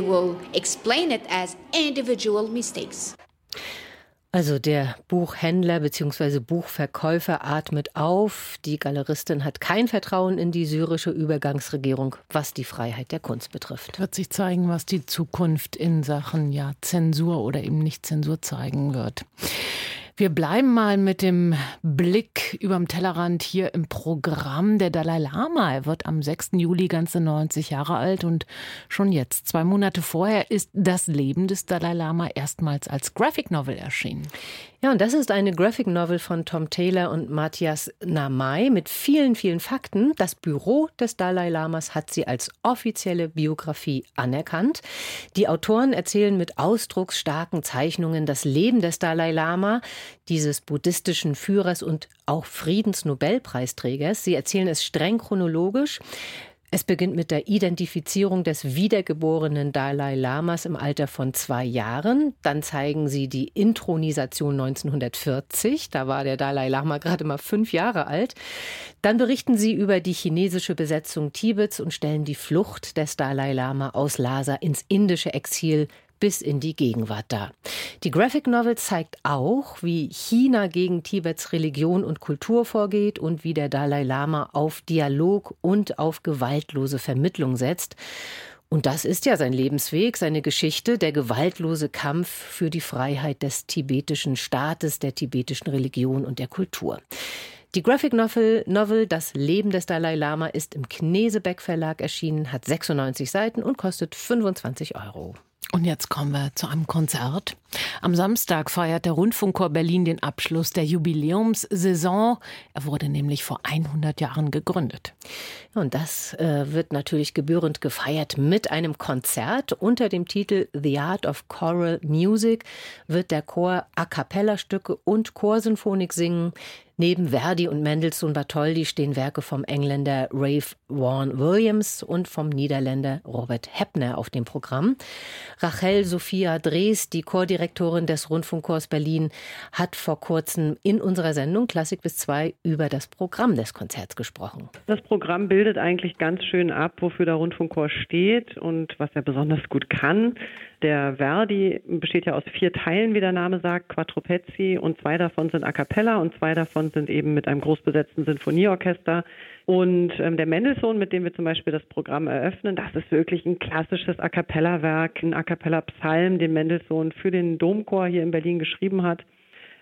Also der Buchhändler bzw. Buchverkäufer atmet auf. Die Galeristin hat kein Vertrauen in die syrische Übergangsregierung, was die Freiheit der Kunst betrifft. Wird sich zeigen, was die Zukunft in Sachen ja, Zensur oder eben nicht Zensur zeigen wird. Wir bleiben mal mit dem Blick überm Tellerrand hier im Programm. Der Dalai Lama, er wird am sechsten Juli ganze neunzig Jahre alt und schon jetzt, zwei Monate vorher, ist Das Leben des Dalai Lama erstmals als Graphic Novel erschienen. Ja, und das ist eine Graphic Novel von Tom Taylor und Matthias Namai mit vielen, vielen Fakten. Das Büro des Dalai Lamas hat sie als offizielle Biografie anerkannt. Die Autoren erzählen mit ausdrucksstarken Zeichnungen das Leben des Dalai Lama, dieses buddhistischen Führers und auch Friedensnobelpreisträgers. Sie erzählen es streng chronologisch. Es beginnt mit der Identifizierung des wiedergeborenen Dalai Lamas im Alter von zwei Jahren. Dann zeigen sie die Inthronisation neunzehnhundertvierzig. Da war der Dalai Lama gerade mal fünf Jahre alt. Dann berichten sie über die chinesische Besetzung Tibets und stellen die Flucht des Dalai Lama aus Lhasa ins indische Exil bis in die Gegenwart dar. Die Graphic Novel zeigt auch, wie China gegen Tibets Religion und Kultur vorgeht und wie der Dalai Lama auf Dialog und auf gewaltlose Vermittlung setzt. Und das ist ja sein Lebensweg, seine Geschichte, der gewaltlose Kampf für die Freiheit des tibetischen Staates, der tibetischen Religion und der Kultur. Die Graphic Novel, Novel Das Leben des Dalai Lama ist im Knesebeck Verlag erschienen, hat sechsundneunzig Seiten und kostet fünfundzwanzig Euro. Und jetzt kommen wir zu einem Konzert. Am Samstag feiert der Rundfunkchor Berlin den Abschluss der Jubiläumssaison. Er wurde nämlich vor hundert Jahren gegründet. Und das äh, wird natürlich gebührend gefeiert mit einem Konzert. Unter dem Titel The Art of Choral Music wird der Chor A-Cappella-Stücke und Chorsinfonik singen. Neben Verdi und Mendelssohn-Bartholdy stehen Werke vom Engländer Ralph Vaughan Williams und vom Niederländer Robert Heppner auf dem Programm. Rachel Sophia Drees, die Chordirektorin des Rundfunkchors Berlin, hat vor kurzem in unserer Sendung Klassik bis zwei über das Programm des Konzerts gesprochen. Das Programm bildet eigentlich ganz schön ab, wofür der Rundfunkchor steht und was er besonders gut kann. Der Verdi besteht ja aus vier Teilen, wie der Name sagt, Quattro Pezzi, und zwei davon sind a cappella und zwei davon sind eben mit einem großbesetzten Sinfonieorchester. Und ähm, der Mendelssohn, mit dem wir zum Beispiel das Programm eröffnen, das ist wirklich ein klassisches A cappella-Werk, ein A cappella-Psalm, den Mendelssohn für den Domchor hier in Berlin geschrieben hat.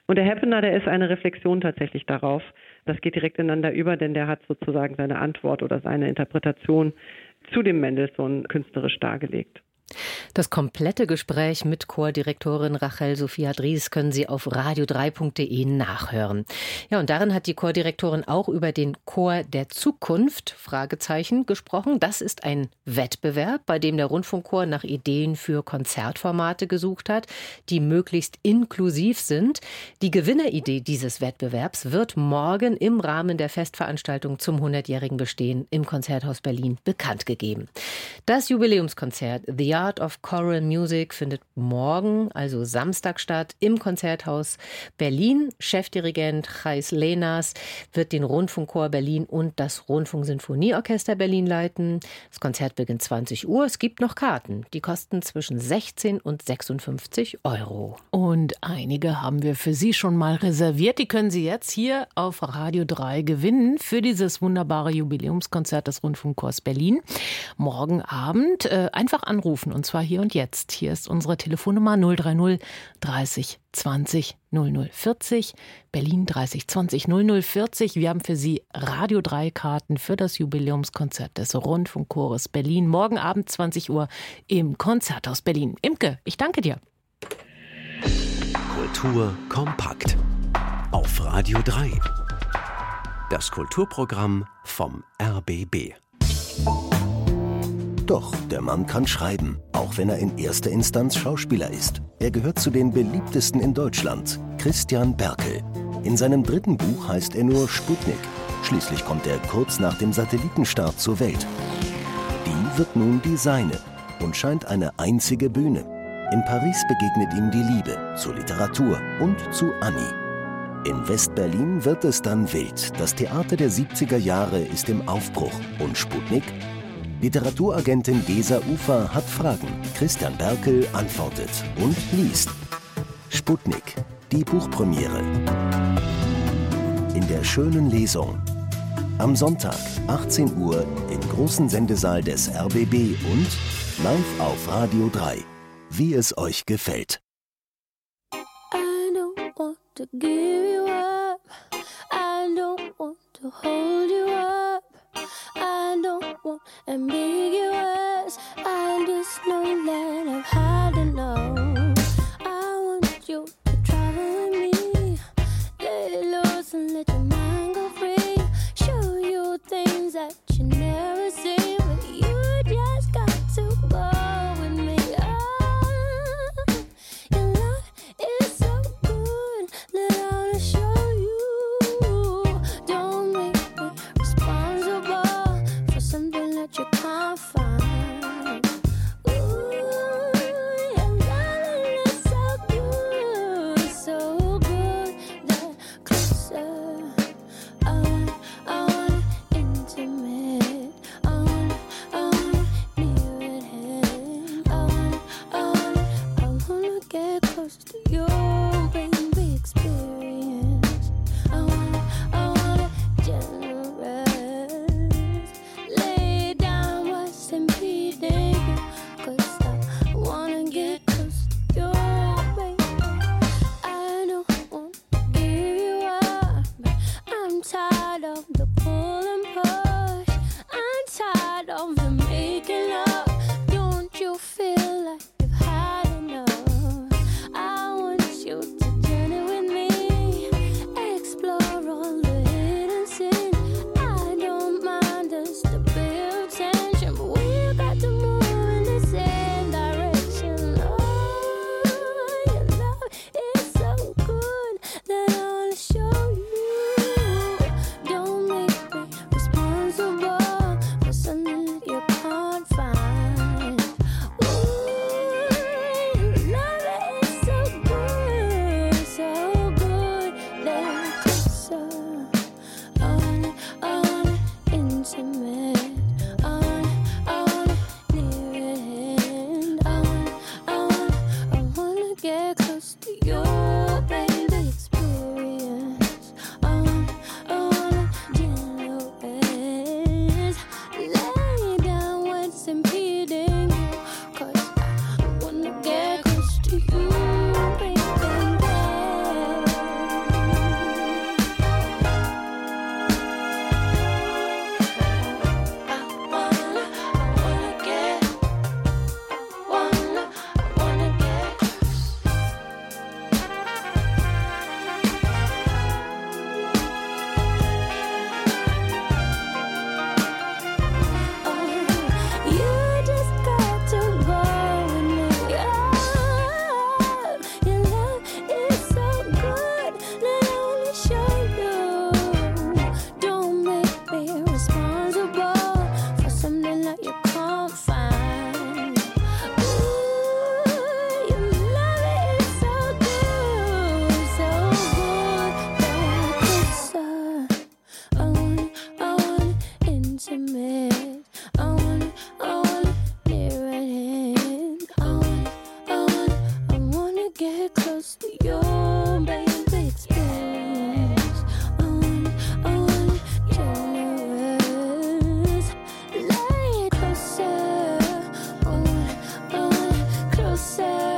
Und der Happener, der ist eine Reflexion tatsächlich darauf. Das geht direkt ineinander über, denn der hat sozusagen seine Antwort oder seine Interpretation zu dem Mendelssohn künstlerisch dargelegt. Das komplette Gespräch mit Chordirektorin Rachel Sophia Dries können Sie auf radio drei punkt de nachhören. Ja, und darin hat die Chordirektorin auch über den Chor der Zukunft, Fragezeichen, gesprochen. Das ist ein Wettbewerb, bei dem der Rundfunkchor nach Ideen für Konzertformate gesucht hat, die möglichst inklusiv sind. Die Gewinneridee dieses Wettbewerbs wird morgen im Rahmen der Festveranstaltung zum hundertjährigen Bestehen im Konzerthaus Berlin bekannt gegeben. Das Jubiläumskonzert The Art of Choral Music findet morgen, also Samstag, statt im Konzerthaus Berlin. Chefdirigent Chais Lenas wird den Rundfunkchor Berlin und das Rundfunksinfonieorchester Berlin leiten. Das Konzert beginnt zwanzig Uhr. Es gibt noch Karten. Die kosten zwischen sechzehn und sechsundfünfzig Euro. Und einige haben wir für Sie schon mal reserviert. Die können Sie jetzt hier auf Radio drei gewinnen für dieses wunderbare Jubiläumskonzert des Rundfunkchors Berlin. Morgen Abend äh, einfach anrufen. Und zwar hier und jetzt. Hier ist unsere Telefonnummer null drei null dreißig zwanzig null null vierzig, Berlin dreißig zwanzig null null vierzig. Wir haben für Sie Radio drei Karten für das Jubiläumskonzert des Rundfunkchores Berlin. Morgen Abend zwanzig Uhr im Konzerthaus Berlin. Imke, ich danke dir. Kultur kompakt auf Radio drei. Das Kulturprogramm vom R B B. Doch, der Mann kann schreiben, auch wenn er in erster Instanz Schauspieler ist. Er gehört zu den beliebtesten in Deutschland, Christian Berkel. In seinem dritten Buch heißt er nur Sputnik. Schließlich kommt er kurz nach dem Satellitenstart zur Welt. Die wird nun die seine und scheint eine einzige Bühne. In Paris begegnet ihm die Liebe zur Literatur und zu Annie. In West-Berlin wird es dann wild. Das Theater der siebziger Jahre ist im Aufbruch. Und Sputnik? Literaturagentin Gesa Ufer hat Fragen. Christian Berkel antwortet und liest. Sputnik, die Buchpremiere. In der schönen Lesung. Am Sonntag, achtzehn Uhr, im großen Sendesaal des R B B und live auf Radio drei. Wie es euch gefällt. I don't want to give you up. I don't want to hold you up. I don't want ambiguous. I just know that I've had enough. I want you to travel with me. Let it loose and let your mind go free. Show you things that you never seen, but you just got to go with me. Oh, your love is so good that I wanna show you. Don't make me responsible for something that you can't find. Ooh, your love is so good, so good that closer. I want, I want it intimate. intimate. I want it, I want it near at hand. I want it, I want it, I wanna get close to your baby experience. I want it, I want it generous. Lay it closer. I want it, I want it closer.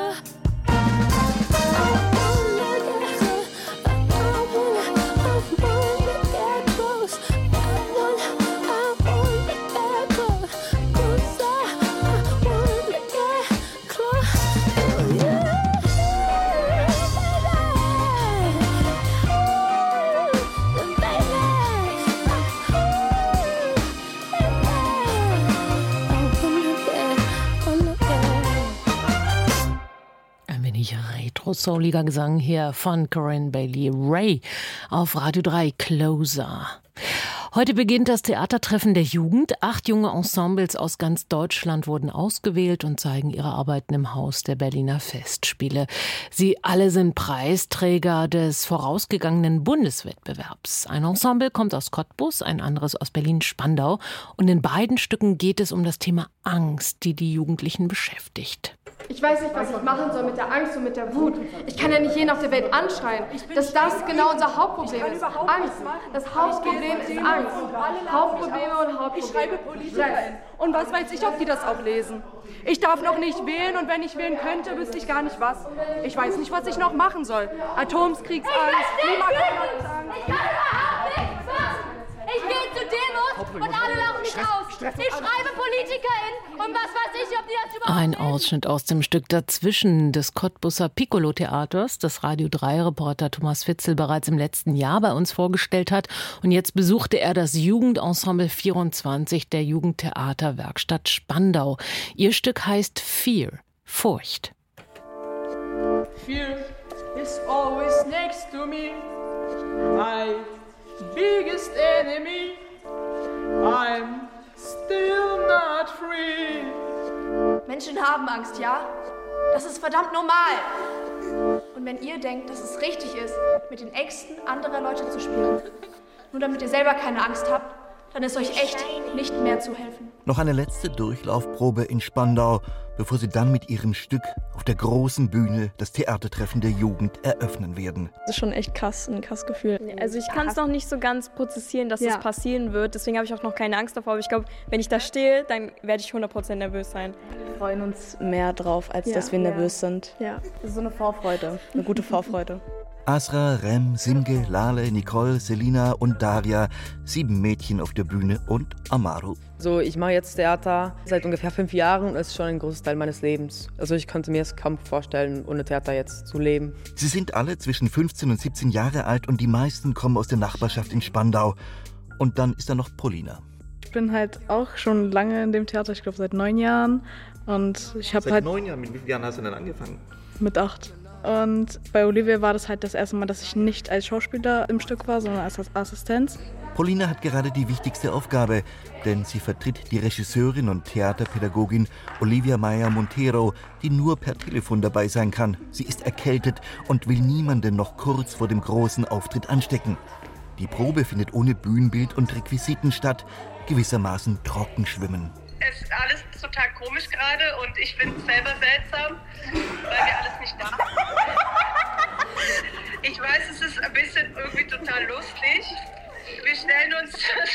Retro-souliger Gesang hier von Corinne Bailey Rae auf Radio drei Closer. Heute beginnt das Theatertreffen der Jugend. Acht junge Ensembles aus ganz Deutschland wurden ausgewählt und zeigen ihre Arbeiten im Haus der Berliner Festspiele. Sie alle sind Preisträger des vorausgegangenen Bundeswettbewerbs. Ein Ensemble kommt aus Cottbus, ein anderes aus Berlin-Spandau. Und in beiden Stücken geht es um das Thema Angst, die die Jugendlichen beschäftigt. Ich weiß nicht, was ich machen soll mit der Angst und mit der Wut. Ich kann ja nicht jeden auf der Welt anschreien. Dass das genau unser Hauptproblem ist. Angst. Das Hauptproblem ist Angst. Hauptprobleme und Hauptprobleme. Ich schreibe PolitikerInnen. Und was weiß ich, ob die das auch lesen. Ich darf noch nicht wählen und wenn ich wählen könnte, wüsste ich gar nicht was. Ich weiß nicht, was ich noch machen soll. Atomkriegsangst, Klimakatastrophenangst. Ich kann überhaupt nichts machen. Ich gehe zu Demos und alle lachen mich aus. Ich schreibe PolitikerInnen und was weiß ich, ob die das überhaupt Ein Ausschnitt aus dem Stück Dazwischen des Cottbuser Piccolo-Theaters, das Radio drei Reporter Thomas Fitzel bereits im letzten Jahr bei uns vorgestellt hat. Und jetzt besuchte er das Jugendensemble vierundzwanzig der Jugendtheaterwerkstatt Spandau. Ihr Stück heißt Fear, Furcht. Fear is always next to me. My biggest enemy. I'm still not free. Menschen haben Angst, ja? Das ist verdammt normal. Und wenn ihr denkt, dass es richtig ist, mit den Ängsten anderer Leute zu spielen, nur damit ihr selber keine Angst habt, dann ist euch echt nicht mehr zu helfen. Noch eine letzte Durchlaufprobe in Spandau, bevor sie dann mit ihrem Stück auf der großen Bühne das Theatertreffen der Jugend eröffnen werden. Das ist schon echt krass, ein krasses Gefühl. Also ich kann es noch nicht so ganz prozessieren, dass es ja. das passieren wird. Deswegen habe ich auch noch keine Angst davor. Aber ich glaube, wenn ich da stehe, dann werde ich hundert Prozent nervös sein. Wir freuen uns mehr drauf, als ja. dass wir nervös sind. Ja, das ist so eine Vorfreude, eine gute Vorfreude. Asra, Rem, Simge, Lale, Nicole, Selina und Daria, sieben Mädchen auf der Bühne und Amaru. So, ich mache jetzt Theater seit ungefähr fünf Jahren und es ist schon ein großes Teil meines Lebens. Also ich konnte mir es kaum vorstellen, ohne Theater jetzt zu leben. Sie sind alle zwischen fünfzehn und siebzehn Jahre alt und die meisten kommen aus der Nachbarschaft in Spandau. Und dann ist da noch Paulina. Ich bin halt auch schon lange in dem Theater, ich glaube seit neun Jahren. Und ich habe Seit halt neun Jahren? Mit wie vielen Jahren hast du denn angefangen? Mit acht. Und bei Olivia war das halt das erste Mal, dass ich nicht als Schauspieler im Stück war, sondern als Assistenz. Paulina hat gerade die wichtigste Aufgabe, denn sie vertritt die Regisseurin und Theaterpädagogin Olivia Meyer-Montero, die nur per Telefon dabei sein kann. Sie ist erkältet und will niemanden noch kurz vor dem großen Auftritt anstecken. Die Probe findet ohne Bühnenbild und Requisiten statt, gewissermaßen Trockenschwimmen. Es ist alles total komisch gerade und ich finde es selber seltsam, weil wir alles nicht da haben. Ich weiß, es ist ein bisschen irgendwie total lustig. Wir stellen uns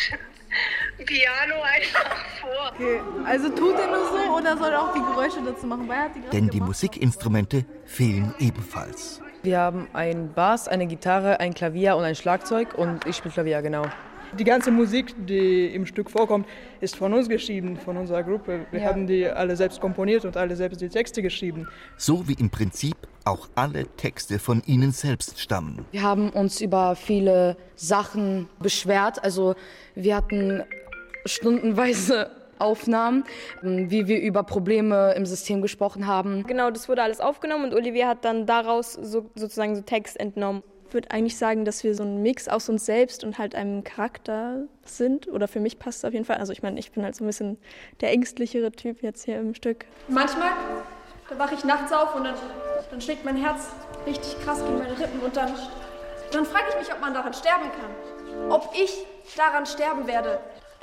das Piano einfach vor. Okay, also tut er nur so oder soll er auch die Geräusche dazu machen? Weil er hat die Denn die Musikinstrumente fehlen ebenfalls. Wir haben einen Bass, eine Gitarre, ein Klavier und ein Schlagzeug und ich spiele Klavier, genau. Die ganze Musik, die im Stück vorkommt, ist von uns geschrieben, von unserer Gruppe. Wir ja. haben die alle selbst komponiert und alle selbst die Texte geschrieben. So wie im Prinzip auch alle Texte von ihnen selbst stammen. Wir haben uns über viele Sachen beschwert. Also wir hatten stundenweise Aufnahmen, wie wir über Probleme im System gesprochen haben. Genau, das wurde alles aufgenommen und Olivia hat dann daraus so, sozusagen so Text entnommen. Ich würde eigentlich sagen, dass wir so ein Mix aus uns selbst und halt einem Charakter sind. Oder für mich passt es auf jeden Fall. Also ich meine, ich bin halt so ein bisschen der ängstlichere Typ jetzt hier im Stück. Manchmal, da wache ich nachts auf und dann, dann schlägt mein Herz richtig krass gegen meine Rippen. Und dann, dann frage ich mich, ob man daran sterben kann. Ob ich daran sterben werde.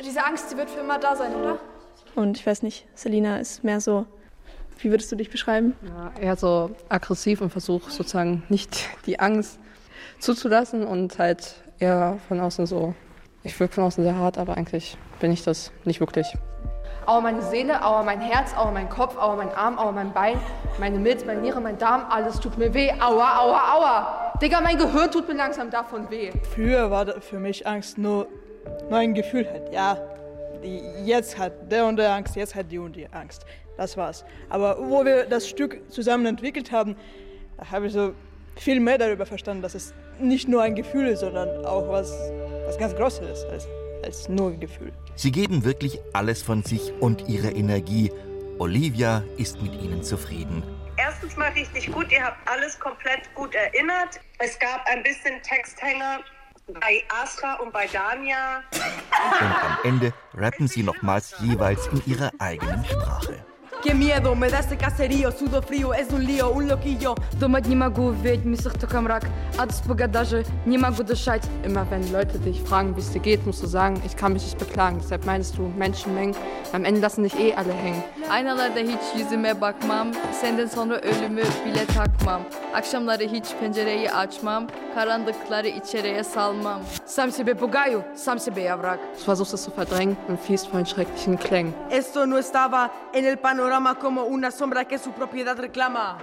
Diese Angst, die wird für immer da sein, oder? Und ich weiß nicht, Selina ist mehr so, wie würdest du dich beschreiben? Ja, eher so aggressiv und versuche sozusagen nicht die Angst zuzulassen und halt eher von außen so, ich wirke von außen sehr hart, aber eigentlich bin ich das nicht wirklich. Aua meine Seele, aua mein Herz, aua mein Kopf, aua mein Arm, aua mein Bein, meine Milz, meine Niere, mein Darm, alles tut mir weh. Aua, aua, aua. Digga, mein Gehirn tut mir langsam davon weh. Früher war für mich Angst nur, nur ein Gefühl halt. Ja, jetzt hat der und der Angst, jetzt hat die und die Angst. Das war's. Aber wo wir das Stück zusammen entwickelt haben, da habe ich so viel mehr darüber verstanden, dass es nicht nur ein Gefühl ist, sondern auch was, was ganz Großes ist als, als nur ein Gefühl. Sie geben wirklich alles von sich und ihre Energie. Olivia ist mit ihnen zufrieden. Erstens mal richtig gut, ihr habt alles komplett gut erinnert. Es gab ein bisschen Texthänger bei Asra und bei Dania. Und am Ende rappen sie nochmals jeweils in ihrer eigenen Sprache. Qué miedo, me da este caserío, sudo frío, es un lío, un loquillo. Думать не могу, ведь мисах только мрак, от испуга даже не могу дышать. Immer wenn Leute dich fragen, wie es dir geht, musst du sagen, ich kann mich nicht beklagen. Deshalb meinst du Menschenmengen, am Ende lassen dich eh alle hängen. Aynalarda hiç yüzüme bakmam, senden sonra ölümü bile takmam. Akşamları hiç pencereyi açmam, karanlıkları içeriye salmam. Сам себе пугаю, сам себе я враг. Du versuchst es zu verdrängen und fließt vor den schrecklichen Klängen. Esto no estaba en el panorama como una sombra que su propiedad reclama.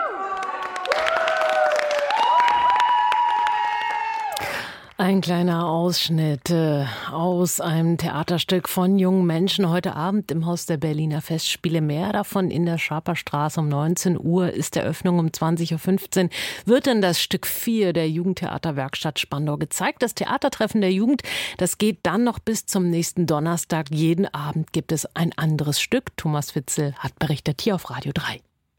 Ein kleiner Ausschnitt äh, aus einem Theaterstück von jungen Menschen heute Abend im Haus der Berliner Festspiele. Mehr davon in der Schaperstraße. Um neunzehn Uhr ist Eröffnung, um zwanzig Uhr fünfzehn wird dann das Stück vier der Jugendtheaterwerkstatt Spandau gezeigt. Das Theatertreffen der Jugend, das geht dann noch bis zum nächsten Donnerstag. Jeden Abend gibt es ein anderes Stück. Thomas Witzel hat berichtet hier auf Radio drei.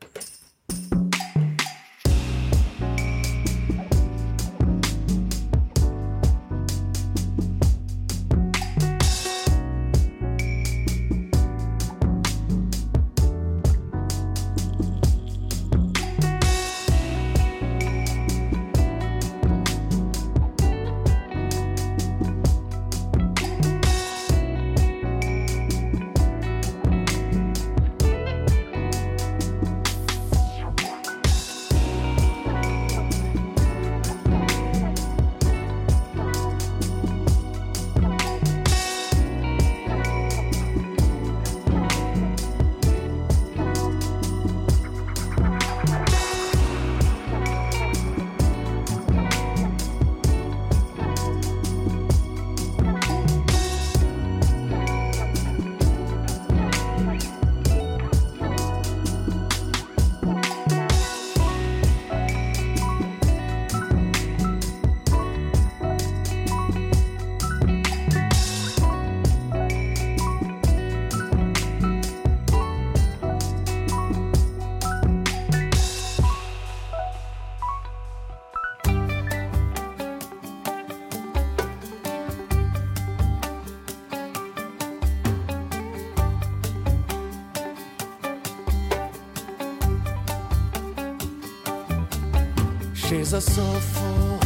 She's a soulful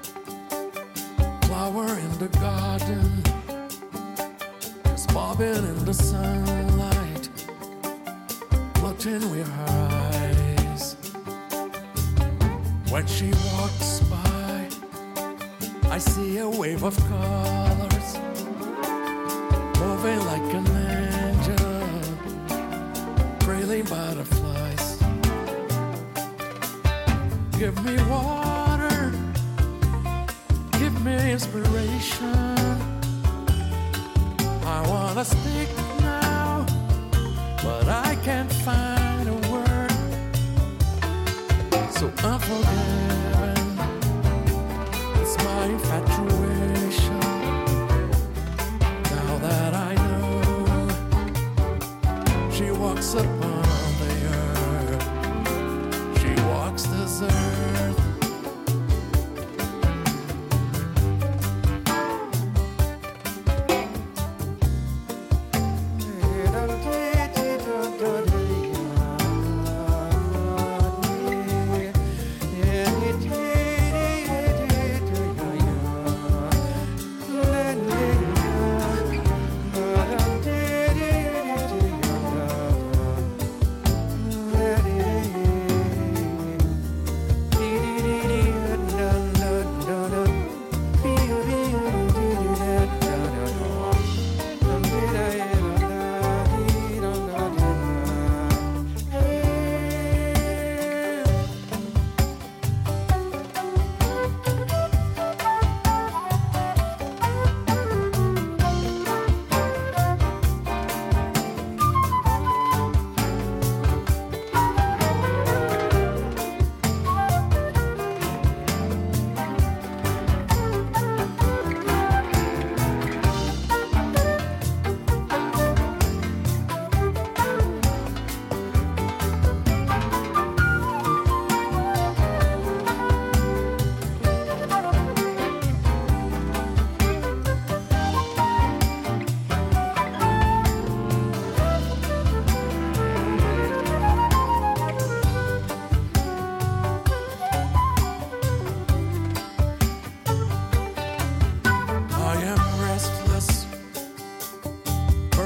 flower in the garden, just bobbing in the sunlight, floating with her eyes. When she walks by, I see a wave of colors, moving like an angel, trailing butterflies. Give me water, give me inspiration. I wanna speak now, but I can't find a word. So unforgiven, it's my infatuation. Now that I know she walks upon the earth, she walks this earth.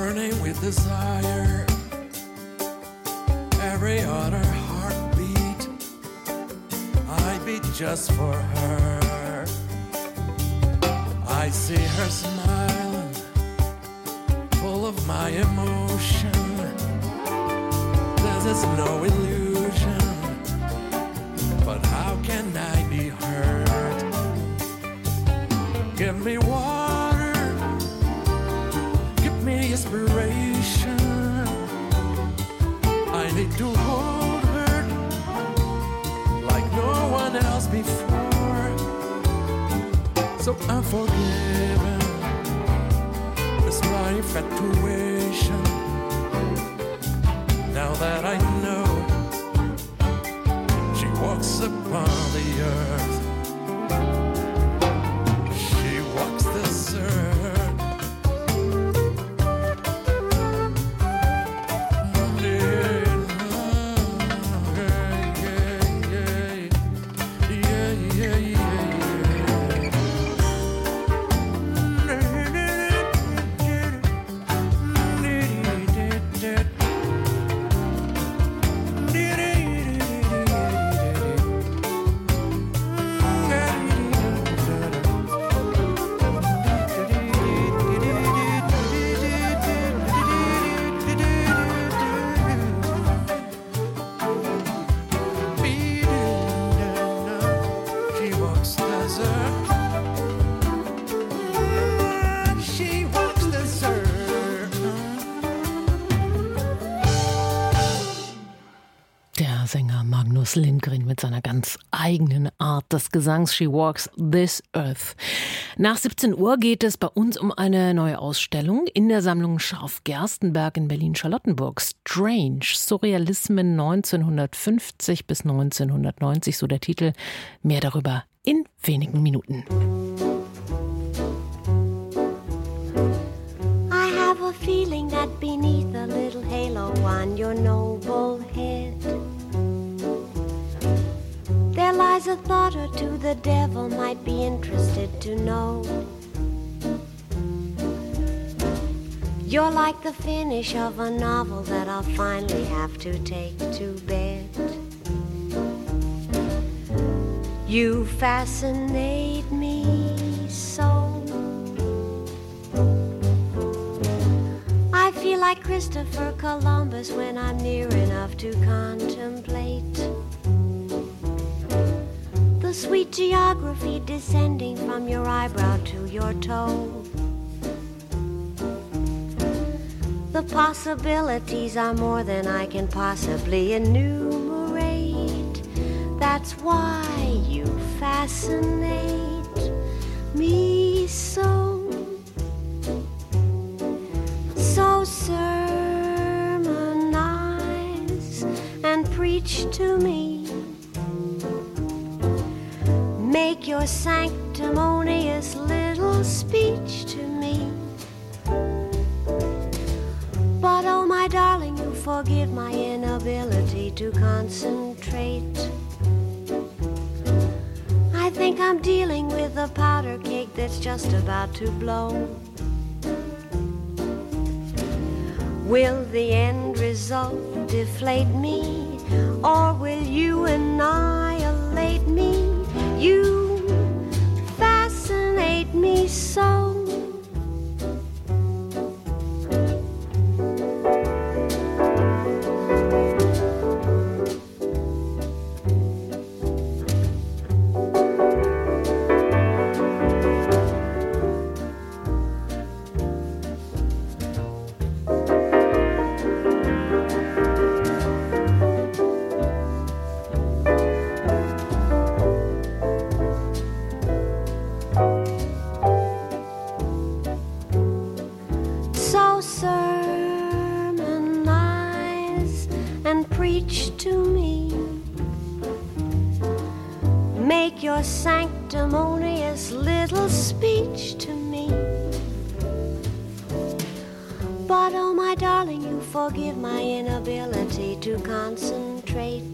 burning with desire. Every other heartbeat I beat just for her. I see her smiling, full of my emotion. This is no illusion, but how can I be hurt? Give me water, give me inspiration. I need to hold her like no one else before. So unforgiven is my infatuation. Now that I know she walks upon the earth, she walks this earth. Sänger Magnus Lindgren mit seiner ganz eigenen Art des Gesangs She Walks This Earth. Nach siebzehn Uhr geht es bei uns um eine neue Ausstellung in der Sammlung Scharf-Gerstenberg in Berlin-Charlottenburg. Strange, Surrealismen neunzehnhundertfünfzig bis neunzehnhundertneunzig, so der Titel. Mehr darüber in wenigen Minuten. I have a feeling that beneath a little halo on your noble head there lies a thought or two the devil might be interested to know. You're like the finish of a novel that I'll finally have to take to bed. You fascinate me so. I feel like Christopher Columbus when I'm near enough to contemplate the sweet geography descending from your eyebrow to your toe. The possibilities are more than I can possibly enumerate. That's why you fascinate me so. So sermonize and preach to me. Make your sanctimonious little speech to me. But oh my darling, you forgive my inability to concentrate. I think I'm dealing with a powder cake that's just about to blow. Will the end result deflate me, or will you annihilate me? You fascinate me so. Your sanctimonious little speech to me. But oh my darling, you forgive my inability to concentrate.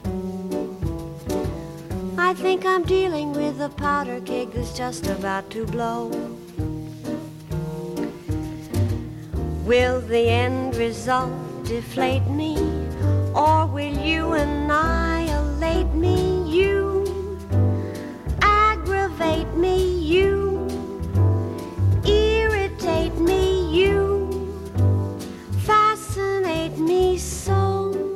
I think I'm dealing with a powder keg that's just about to blow. Will the end result deflate me, or will you annihilate me? You aggravate me, you irritate me, you fascinate me so.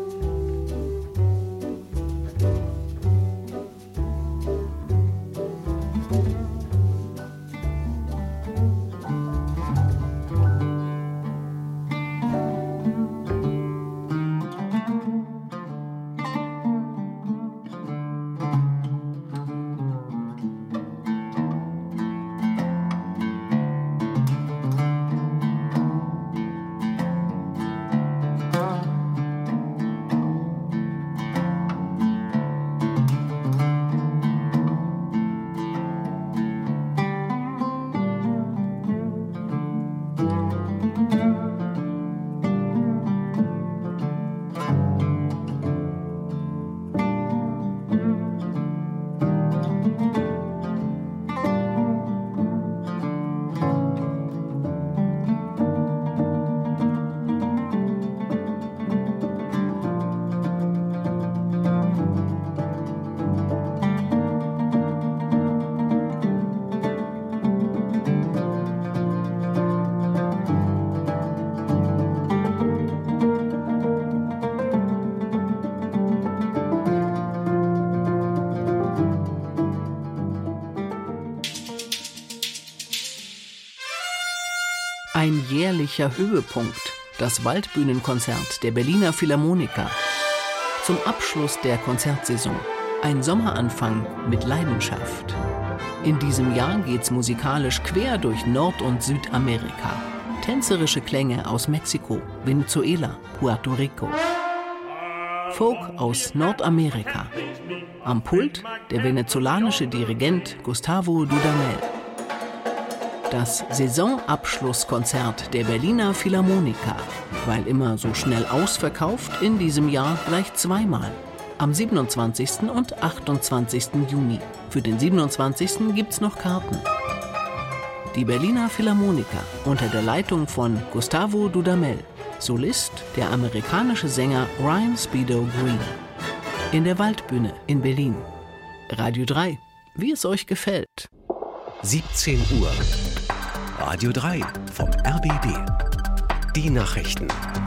Ein jährlicher Höhepunkt, das Waldbühnenkonzert der Berliner Philharmoniker. Zum Abschluss der Konzertsaison, ein Sommeranfang mit Leidenschaft. In diesem Jahr geht's musikalisch quer durch Nord- und Südamerika. Tänzerische Klänge aus Mexiko, Venezuela, Puerto Rico. Folk aus Nordamerika. Am Pult der venezolanische Dirigent Gustavo Dudamel. Das Saisonabschlusskonzert der Berliner Philharmoniker, weil immer so schnell ausverkauft, in diesem Jahr gleich zweimal. Am siebenundzwanzigsten und achtundzwanzigsten Juni. Für den siebenundzwanzigsten gibt's noch Karten. Die Berliner Philharmoniker unter der Leitung von Gustavo Dudamel. Solist der amerikanische Sänger Ryan Speedo Green. In der Waldbühne in Berlin. Radio drei, wie es euch gefällt. siebzehn Uhr. Radio drei vom R B B. Die Nachrichten.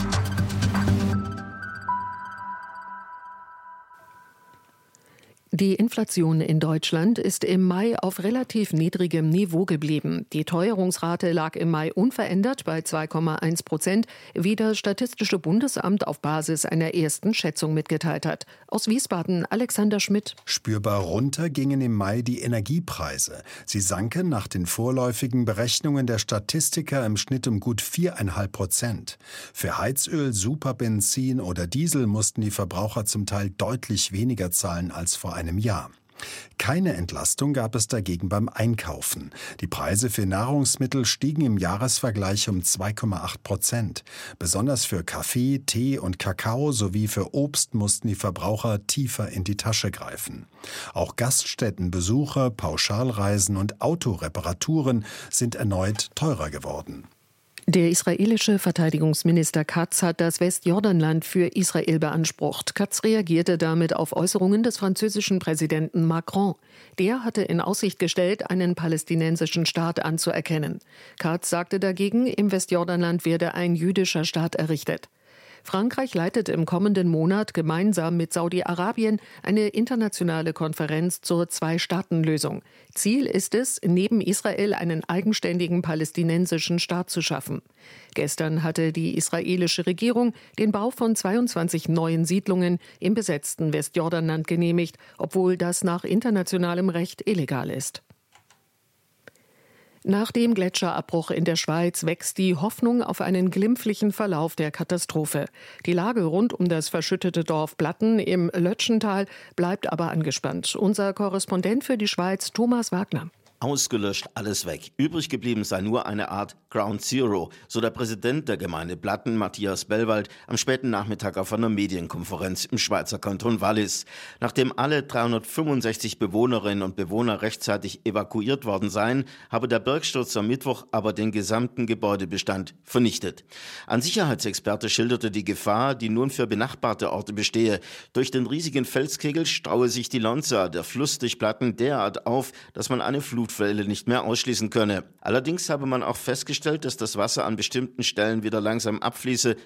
Die Inflation in Deutschland ist im Mai auf relativ niedrigem Niveau geblieben. Die Teuerungsrate lag im Mai unverändert bei zwei Komma eins Prozent, wie das Statistische Bundesamt auf Basis einer ersten Schätzung mitgeteilt hat. Aus Wiesbaden Alexander Schmidt. Spürbar runter gingen im Mai die Energiepreise. Sie sanken nach den vorläufigen Berechnungen der Statistiker im Schnitt um gut vier Komma fünf Prozent. Für Heizöl, Superbenzin oder Diesel mussten die Verbraucher zum Teil deutlich weniger zahlen als vor einem Jahr. Keine Entlastung gab es dagegen beim Einkaufen. Die Preise für Nahrungsmittel stiegen im Jahresvergleich um zwei Komma acht Prozent. Besonders für Kaffee, Tee und Kakao sowie für Obst mussten die Verbraucher tiefer in die Tasche greifen. Auch Gaststättenbesuche, Pauschalreisen und Autoreparaturen sind erneut teurer geworden. Der israelische Verteidigungsminister Katz hat das Westjordanland für Israel beansprucht. Katz reagierte damit auf Äußerungen des französischen Präsidenten Macron. Der hatte in Aussicht gestellt, einen palästinensischen Staat anzuerkennen. Katz sagte dagegen, im Westjordanland werde ein jüdischer Staat errichtet. Frankreich leitet im kommenden Monat gemeinsam mit Saudi-Arabien eine internationale Konferenz zur Zwei-Staaten-Lösung. Ziel ist es, neben Israel einen eigenständigen palästinensischen Staat zu schaffen. Gestern hatte die israelische Regierung den Bau von zweiundzwanzig neuen Siedlungen im besetzten Westjordanland genehmigt, obwohl das nach internationalem Recht illegal ist. Nach dem Gletscherabbruch in der Schweiz wächst die Hoffnung auf einen glimpflichen Verlauf der Katastrophe. Die Lage rund um das verschüttete Dorf Blatten im Lötschental bleibt aber angespannt. Unser Korrespondent für die Schweiz, Thomas Wagner. Ausgelöscht, alles weg. Übrig geblieben sei nur eine Art Ground Zero, so der Präsident der Gemeinde Blatten, Matthias Bellwald, am späten Nachmittag auf einer Medienkonferenz im Schweizer Kanton Wallis. Nachdem alle dreihundertfünfundsechzig Bewohnerinnen und Bewohner rechtzeitig evakuiert worden seien, habe der Bergsturz am Mittwoch aber den gesamten Gebäudebestand vernichtet. Ein Sicherheitsexperte schilderte die Gefahr, die nun für benachbarte Orte bestehe. Durch den riesigen Felskegel staue sich die Lonza, der Fluss durch Blatten, derart auf, dass man eine Flut nicht mehr ausschließen könne. Allerdings habe man auch festgestellt, dass das Wasser an bestimmten Stellen wieder langsam abfließe,